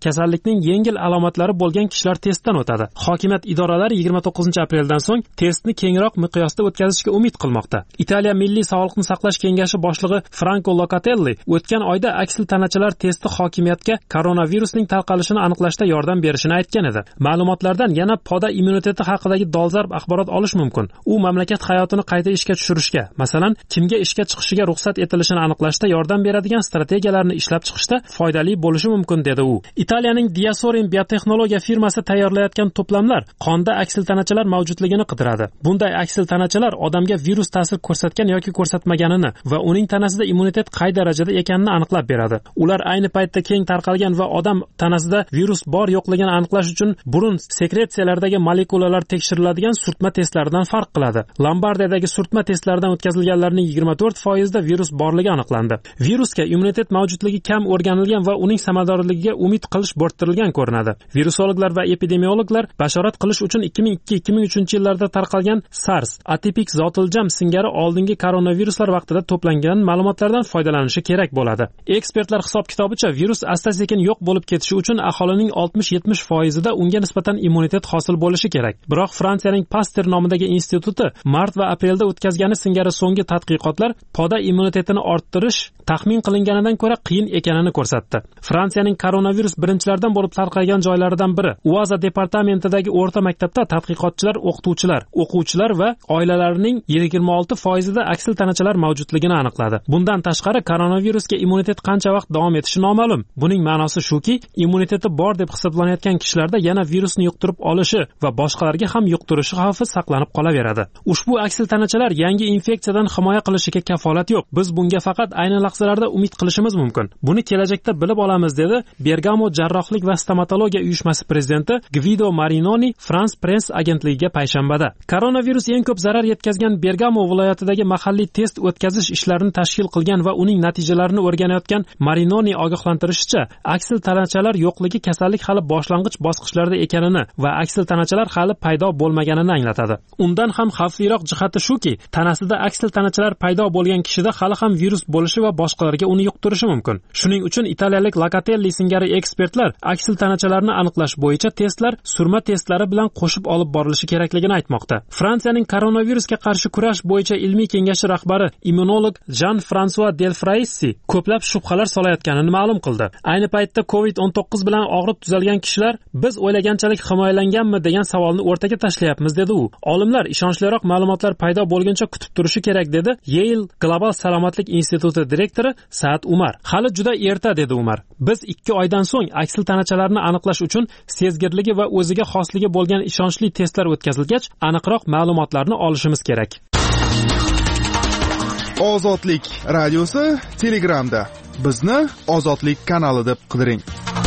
kasallikning yengil alomatlari bo'lgan kishilar testdan o'tadi. Hokimiyat idoralari yigirma to'qqizinchi apreldan so'ng testni kengroq miqyosda o'tkazishga umid qilmoqda. Italiya Milliy sog'liqni saqlash kengashi boshlig'i Franco Locatelli o'tgan oyda aksil tanachalar testi hokimiyatga koronavirusning tarqalishini aniqlashda yordam berishini aytgan edi. Ma'lumotlardan yana poda immuniteti haqidagi dolzarb axborot olish mumkin. U mamlakat hayotini qayta ishga tushirishga, masalan, kimga ishga chiqishiga ruxsat etilishini aniqlashda yordam beradigan strategiyalarni ishlab chiqishda foydali bo'lishi mumkin, dedi u. Italiyaning Diasorin biotexnologiya firmasi tayyorlayotgan to'plamlar qonda aksil tanachalar mavjudligini qidiradi. Bunday aksil tanachalar odamga virus ta'sir ko'rsatgan yoki ko'rsatmaganini va uning tanasida immunitet qay darajada ekanini aniqlab beradi. Ular ayni paytda keng tarqalgan va odam tanasida virus bor yo'qligini aniqlash uchun burun sekretsiyalaridagi molekulalar tekshiriladigan surtma testlaridan farq qiladi. Lombardiyadagi surtma testlaridan o'tkazilganlarning yigirma to'rt foizida virus borligi aniqlandi. Virusga immunitet mavjudligi kam o'rganilgan va uning samaradorligiga umid qilish bo'rttirilgan ko'rinadi. Virusologlar va epidemiologlar bashorat qilish uchun ikki ming ikki ikki ming uchinchi yillarda tarqalgan SARS, atipik zotiljam singari oldingi koronaviruslar vaqtida to'plangan ma'lumotlardan foydalanishi kerak bo'ladi. Ekspertlar hisob-kitobicha virus asta-sekin yo'q bo'lib ketishi uchun aholining oltmish yetmish foizida unga nisbatan immunitet hosil bo'lishi kerak. Biroq Fransiyaning Pasteur nomidagi instituti mart va aprelda o'tkazgani singari so'nggi tadqiqotlar poda immunitetini orttirish taxmin qilinganidan ko'ra qiyin ekanini ko'rsatdi. Fransiyaning koronavirus birinchilardan bo'lib tarqalgan joylaridan biri Uaza departamentidagi o'rta maktabda tadqiqotchilar o'qituvchilar, o'quvchilar va oilalarining yigirma olti foizida aksil tanachalar mavjudligini aniqladi. Bundan tashqari koronavirusga immunitet qancha vaqt davom etishi noma'lum. Buning ma'nosi shuki, immuniteti bor deb hisoblanayotgan kishilarda yana virusni yuqtirib olishi va boshqalarga ham yuqtirishi xavfi saqlanib qolaveradi. Ushbu aksil tanachalar yangi infeksiyadan himoya qilishiga kafolat yo'q. Biz bunga faqat ayni lahzalarda umid qilishimiz mumkin. Buni kelajakda bilib olamiz, dedi Bergamo jarrohlik va stomatologiya uyushmasi prezidenti Guido Marinoni France Press agentligiga payshanbada. Koronavirus eng ko'p zarar yetkazgan Bergamo viloyatidagi mahalliy test o'tkazish ishlarini tashkil qilgan va uning natijalarini o'rganayotgan Marinoni ogohlantirishicha, aksil tanachalar yo'qligi kasallik hali boshlang'ich bosqichlarda ekanini va aksil tanachalar hali paydo bo'lmaganini anglatadi. Undan ham xavfliroq jihati shuki, tanasida aksil tanachalar paydo bo'lgan kishida hali ham virus bo'lishi va boshqalarga uni yuqtirishi mumkin. Shuning uchun italiyalik Locatelli singari ekspertlar aksil tanachalarni aniqlash bo'yicha testlar surma testlari bilan qo'shib olib borilishi kerakligini aytmoqda. Fransiyaning koronavirusga qarshi kurash bo'yicha ilmiy kengashi rahbari immunolog Jean-François Delfraissi ko'plab shubhalar solayotganini ma'lum qildi. Ayni paytda covid o'n to'qqiz bilan og'rib tuzalgan kishilar biz o'ylaganchalik himoyalanganmi degan savolni o'rtaga tashlayapmiz, dedi u. Olimlar ishonchliroq ma'lumotlar paydo bo'lguncha kutib turishi kerak, dedi Yale Global salomatlik instituti direktori Saad Umar. Hali juda erta, dedi Umar. Biz ikki oydan so'ng aksil tanachalarni aniqlash uchun sezgirligi va o'ziga xosligi bo'lgan ishonchli testlar o'tkazilgach, aniqroq ma'lumotlarni olishimiz kerak. Ozodlik radiosi Telegramda. Bizni Ozodlik kanali deb qidiring.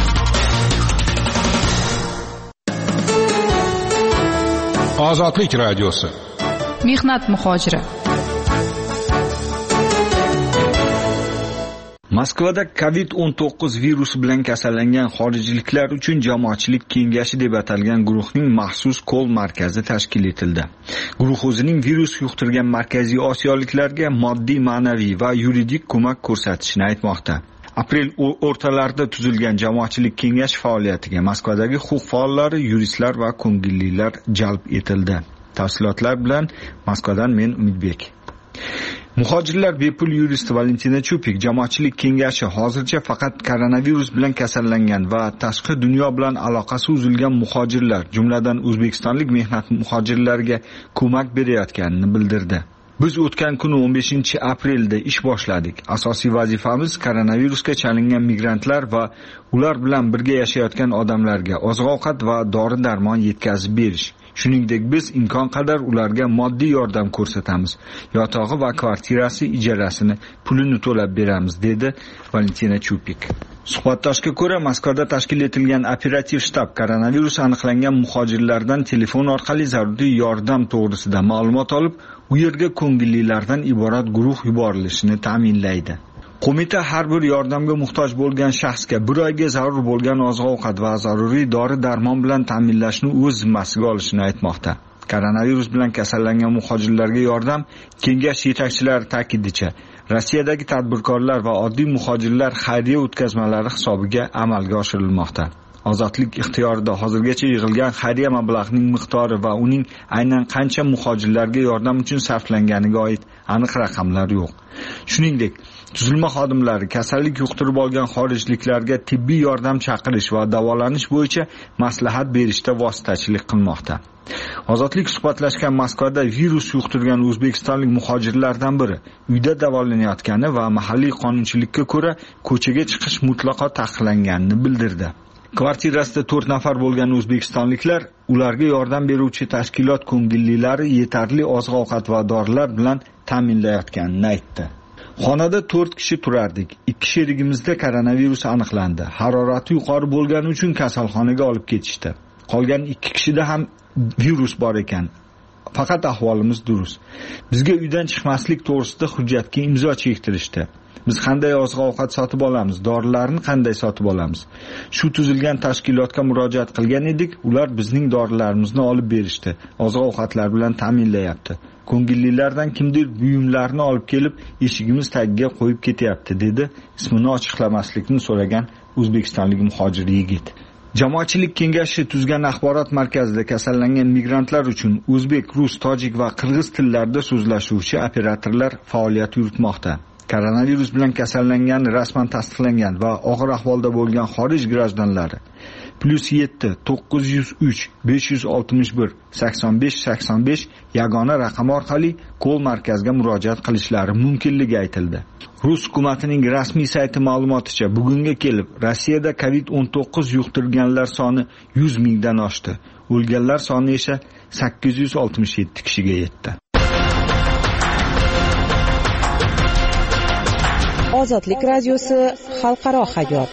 Ozodlik radiosi. Mehnat muhojiri. Moskvada covid o'n to'qqiz virusi bilan kasallangan xorijliklar uchun jamoatchilik kengashi deb atalgan guruhning maxsus kol markazi tashkil etildi. Guruh o'zining virus yuqtirgan Markaziy Osiyoliklarga moddiy, ma'naviy va yuridik ko'mak ko'rsatishini aytmoqda. Aprel o'rtalarida tuzilgan jamoatchilik kengashi faoliyatiga Moskvadagi huquq faollari, yuristlar va ko'ngillilar jalb etildi. Tafsilotlar bilan Moskvadan men Umidbek. Muhojirlar bepul yuristi Valentina Chupik jamoatchilik kengashi hozircha faqat koronavirus bilan kasallangan va tashqi dunyo bilan aloqasi uzilgan muhojirlar, jumladan o'zbekistonlik mehnat muhojirlariga ko'mak berayotganini bildirdi. Biz o'tgan kuni o'n beshinchi aprelda ish boshladik. Asosiy vazifamiz koronavirusga chalingan migrantlar va ular bilan birga yashayotgan odamlarga oziq-ovqat va dori-darmon yetkazib berish. Shuningdek, biz imkon qadar ularga moddiy yordam ko'rsatamiz. Yotog'i va kvartirasi ijarasini pulini to'lab beramiz, dedi Valentina Chupik. Suhbatdoshga ko'ra, Moskvada tashkil etilgan operativ shtab koronavirus aniqlangan muhojirlardan telefon orqali zaruriy yordam to'g'risida ma'lumot olib, u yerga ko'ngillilardan iborat guruh yuborilishini ta'minlaydi. Qo'mita har bir yordamga muhtoj bo'lgan shaxsga bir oyga zarur bo'lgan oziq-ovqat va zaruriy dori-darmon bilan ta'minlashni o'z zimmasiga olishini aytmoqda. Koronavirus bilan kasallangan muhojirlarga yordam kengash yetakchilari ta'kidicha Rossiyadagi tadbirkorlar va oddiy muhojirlar xayriya o'tkazmalari hisobiga amalga oshirilmoqda. Ozodlik ixtiyorida hozirgacha yig'ilgan xayriya mablag'ining miqdori va uning aynan qancha muhojirlarga yordam uchun sarflanganiga oid aniq raqamlar yo'q. Shuningdek, tuzilma xodimlari kasallik yuqtirib olgan xorijliklarga tibbiy yordam chaqirish va davolanish bo'yicha maslahat berishda vositachilik qilmoqda. Ozodlik suhbatlashgan Moskvada virus yuqtirgan o'zbekistonlik muhojirlardan biri uyda davolanayotgani va mahalliy qonunchilikka ko'ra ko'chaga chiqish mutlaqo taqiqlanganini bildirdi. Kvartirasida to'rt nafar bo'lgan o'zbekistonliklar ularga yordam beruvchi tashkilot ko'ngillilari yetarli oziq-ovqat va dorilar bilan ta'minlayotganini aytdi. Xonada to'rt kishi turardik. Ikki sherigimizda koronavirus aniqlandi. Harorati yuqori bo'lgani uchun kasalxonaga olib ketishdi. Qolgan ikki kishida ham virus bor ekan. Faqat ahvolimiz durust. Bizga uydan chiqmaslik to'g'risida hujjatga imzo chektirishdi. Biz qanday oziq-ovqat sotib olamiz, dorilarni qanday sotib olamiz? Shu tuzilgan tashkilotga murojaat qilgan edik, ular bizning dorilarimizni olib berishdi. Oziq-ovqatlar bilan ta'minlayapti. Ko'ngillilardan kimdir buyumlarni olib kelib, eshigimiz tagiga qo'yib ketyapti, dedi ismini ochiqlamaslikni so'ragan o'zbekistonlik muhojir yigit. Jamoatchilik kengashi tuzgan axborot markazida kasallangan migrantlar uchun o'zbek, rus, tojik va qirg'iz tillarida so'zlashuvchi operatorlar faoliyat yuritmoqda. Koronavirus bilan kasallangani rasman tasdiqlangan va og'ir ahvolda bo'lgan xorij grajdanlari plus yetti to'qqiz yuz uch besh yuz oltmish bir sakson besh sakson besh yagona raqam orqali kol markazga murojaat qilishlari mumkinligi aytildi. Rus hukumatining rasmiy sayti ma'lumoticha bugunga kelib Rossiyada covid o'n to'qqiz yuqtirganlar soni yuz mingdan oshdi. O'lganlar soni esa sakkiz yuz oltmish yetti kishiga yetdi. Ozodlik radiosi xalqaro hayot.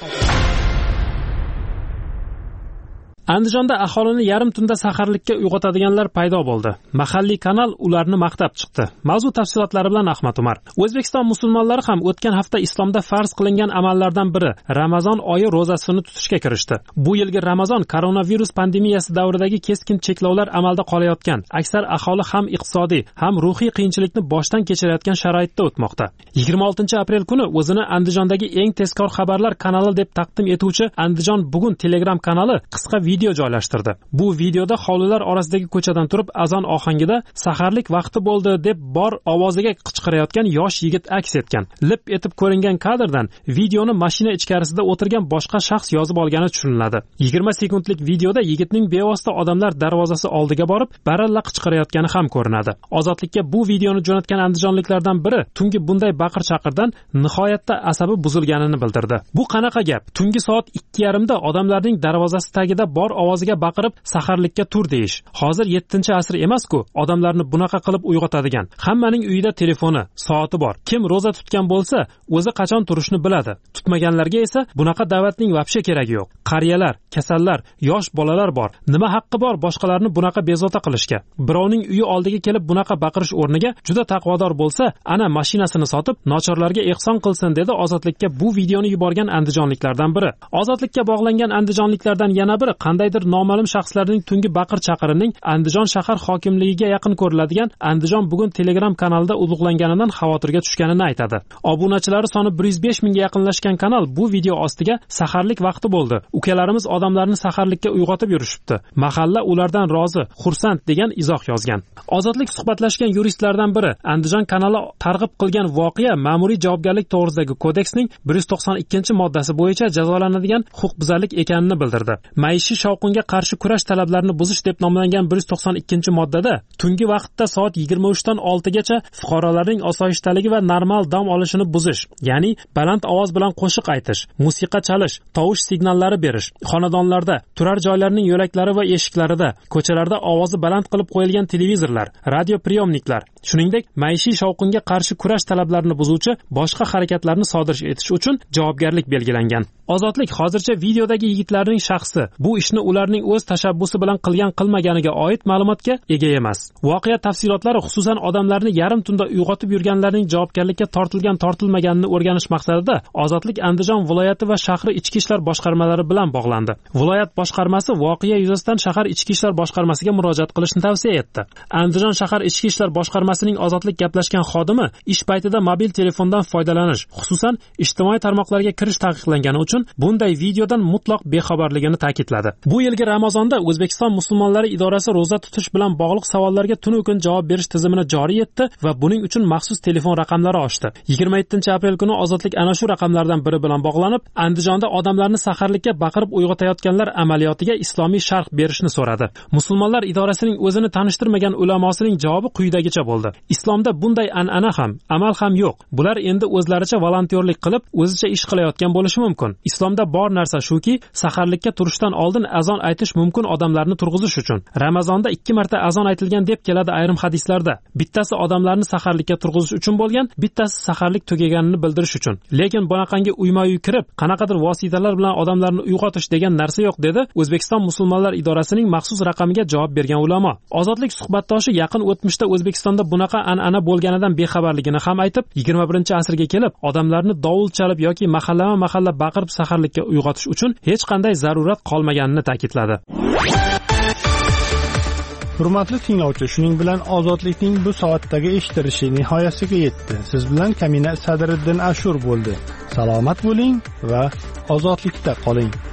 Andijonda aholini yarim tunda saharlikka uyg'otadiganlar paydo bo'ldi. Mahalliy kanal ularni maqtab chiqdi. Mavzu tafsilotlari bilan Ahmad Umar. O'zbekiston musulmonlari ham o'tgan hafta islomda farz qilingan amallardan biri Ramazon oyi ro'zasini tutishga kirishdi. Bu yilgi Ramazon koronavirus pandemiyasi davridagi keskin cheklovlar amalda qolayotgan, aksar aholi ham iqtisodiy, ham ruhiy qiyinchilikni boshdan kechirayotgan sharoitda o'tmoqda. yigirma oltinchi aprel kuni o'zini Andijondagi eng tezkor xabarlar kanali deb taqdim etuvchi Andijon bugun Telegram kanali qisqa video joylashtirdi. Bu videoda hovlilar orasidagi ko'chadan turib azon ohangida saharlik vaqti bo'ldi deb bor ovoziga qichqirayotgan yosh yigit aks etgan. Lip etib ko'ringan kadrdan videoni mashina ichkarisida o'tirgan boshqa shaxs yozib olgani tushuniladi. yigirma sekundlik videoda yigitning bevosita odamlar darvozasi oldiga borib baralla qichqirayotgani ham ko'rinadi. Ozodlikka bu videoni jo'natgan andijonliklardan biri tungi bunday baqir-chaqirdan nihoyatda asabi buzilganini bildirdi. Bu qanaqa gap? Tungi soat ikki yarim da odamlarning darvozasi tagida bor ovoziga baqirib saharlikka tur deyish. Hozir yettinchi asr emas-ku, odamlarni bunaqa qilib uyg'otadigan. Hammaning uyida telefoni, soati bor. Kim roza tutgan bo'lsa, o'zi qachon turishni biladi. Tutmaganlarga esa bunaqa da'vatning vobshe keragi yo'q. Qariyalar, kasallar, yosh bolalar bor. Nima haqqi bor boshqalarni bunaqa bezovta qilishga? Birovning uyi oldiga kelib bunaqa baqirish o'rniga juda taqvodor bo'lsa, ana mashinasini sotib nochorlarga ehson qilsin, dedi Ozodlikka bu videoni yuborgan andijonliklardan biri. Ozodlikka bog'langan andijonliklardan yana biri qandaydir noma'lum shaxslarning tungi baqir-chaqirining Andijon shahar hokimligiga yaqin ko'riladigan Andijon bugun Telegram kanalida ulug'langanidan xavotirga tushganini aytadi. Obunachilari soni bir yuz besh mingga yaqinlashgan kanal bu video ostiga saharlik vaqti bo'ldi. Ukalarimiz odamlarni saharlikka uyg'otib yurishibdi. Mahalla ulardan rozi, xursand degan izoh yozgan. Ozodlik suhbatlashgan yuristlardan biri Andijon kanali targ'ib qilgan voqea ma'muriy javobgarlik to'g'risidagi kodeksning bir yuz to'qson ikkinchi moddasi bo'yicha jazolanadigan huquqbuzarlik ekanini bildirdi. Maishiy shovqinga qarshi kurash talablarini buzish deb nomlangan bir yuz to'qson ikkinchi moddada tungi vaqtda soat yigirma uch dan oltigacha fuqarolarning osoyishtaligi va normal dam olishini buzish, ya'ni baland ovoz bilan qo'shiq aytish, musiqa chalish, tovush signallari berish, xonadonlarda, turar joylarning yo'laklari va eshiklarida, ko'chalarda ovozi baland qilib qo'yilgan televizorlar, radio priyomniklar, shuningdek maishiy shovqinga qarshi kurash talablarini buzuvchi boshqa harakatlarni sodir etish uchun javobgarlik belgilangan. Ozodlik hozircha videodagi yigitlarning shaxsi, bu ishni ishni ularning o'z tashabbusi bilan qilgan qilmaganiga oid ma'lumotga ega emas. Voqea tafsilotlari, xususan odamlarni yarim tunda uyg'otib yurganlarning javobgarlikka tortilgan tortilmaganini o'rganish maqsadida Ozodlik Andijon viloyati va shahri ichki ishlar boshqarmalari bilan bog'landi. Viloyat boshqarmasi voqea yuzasidan shahar ichki ishlar boshqarmasiga murojaat qilishni tavsiya etdi. Andijon shahar ichki ishlar boshqarmasining Ozodlik gaplashgan xodimi ish paytida mobil telefondan foydalanish, xususan ijtimoiy tarmoqlarga kirish taqiqlangani uchun bunday videodan mutlaq bexabarligini ta'kidladi. Bu yilgi Ramazonda O'zbekiston musulmonlari idorasi ro'za tutish bilan bog'liq savollarga tunu kun javob berish tizimini joriy etdi va buning uchun maxsus telefon raqamlari ochdi. yigirma yettinchi aprel kuni Ozodlik ana shu raqamlardan biri bilan bog'lanib, Andijonda odamlarni saharlikka baqirib uyg'otayotganlar amaliyotiga islomiy sharh berishni so'radi. Musulmonlar idorasining o'zini tanishtirmagan ulamosining javobi quyidagicha bo'ldi. Islomda bunday an'ana ham, amal ham yo'q. Bular endi o'zlaricha volontyorlik qilib, o'zicha ish qilayotgan bo'lishi mumkin. Islomda bor narsa shuki, saharlikka turishdan oldin azon aytish mumkin odamlarni turg'izish uchun. Ramazonda ikki marta azon aytilgan deb keladi ayrim hadislarda. Bittasi odamlarni saharlikka turg'izish uchun bo'lgan, bittasi saharlik tugaganini bildirish uchun. Lekin bunaqangi uyma-uy kirib, qanaqadir vositalar bilan odamlarni uyg'otish degan narsa yo'q, dedi O'zbekiston musulmonlar idorasining maxsus raqamiga javob bergan ulamo. Ozodlik suhbatdoshi yaqin o'tmishda O'zbekistonda bunaqa an'ana bo'lganidan bexabarligini ham aytib, yigirma birinchi asrga kelib, odamlarni dovul chalib yoki mahallama-mahalla baqirib saharlikka uyg'otish uchun hech qanday zarurat qolmaganini ta'kidladi. Hurmatli tinglovchi, shuning bilan Ozodlikning bu soatdagi eshitilishi nihoyasiga yetdi. Siz bilan Kamina Sadriddin Ashur bo'ldi. Salomat bo'ling va ozodlikda qoling.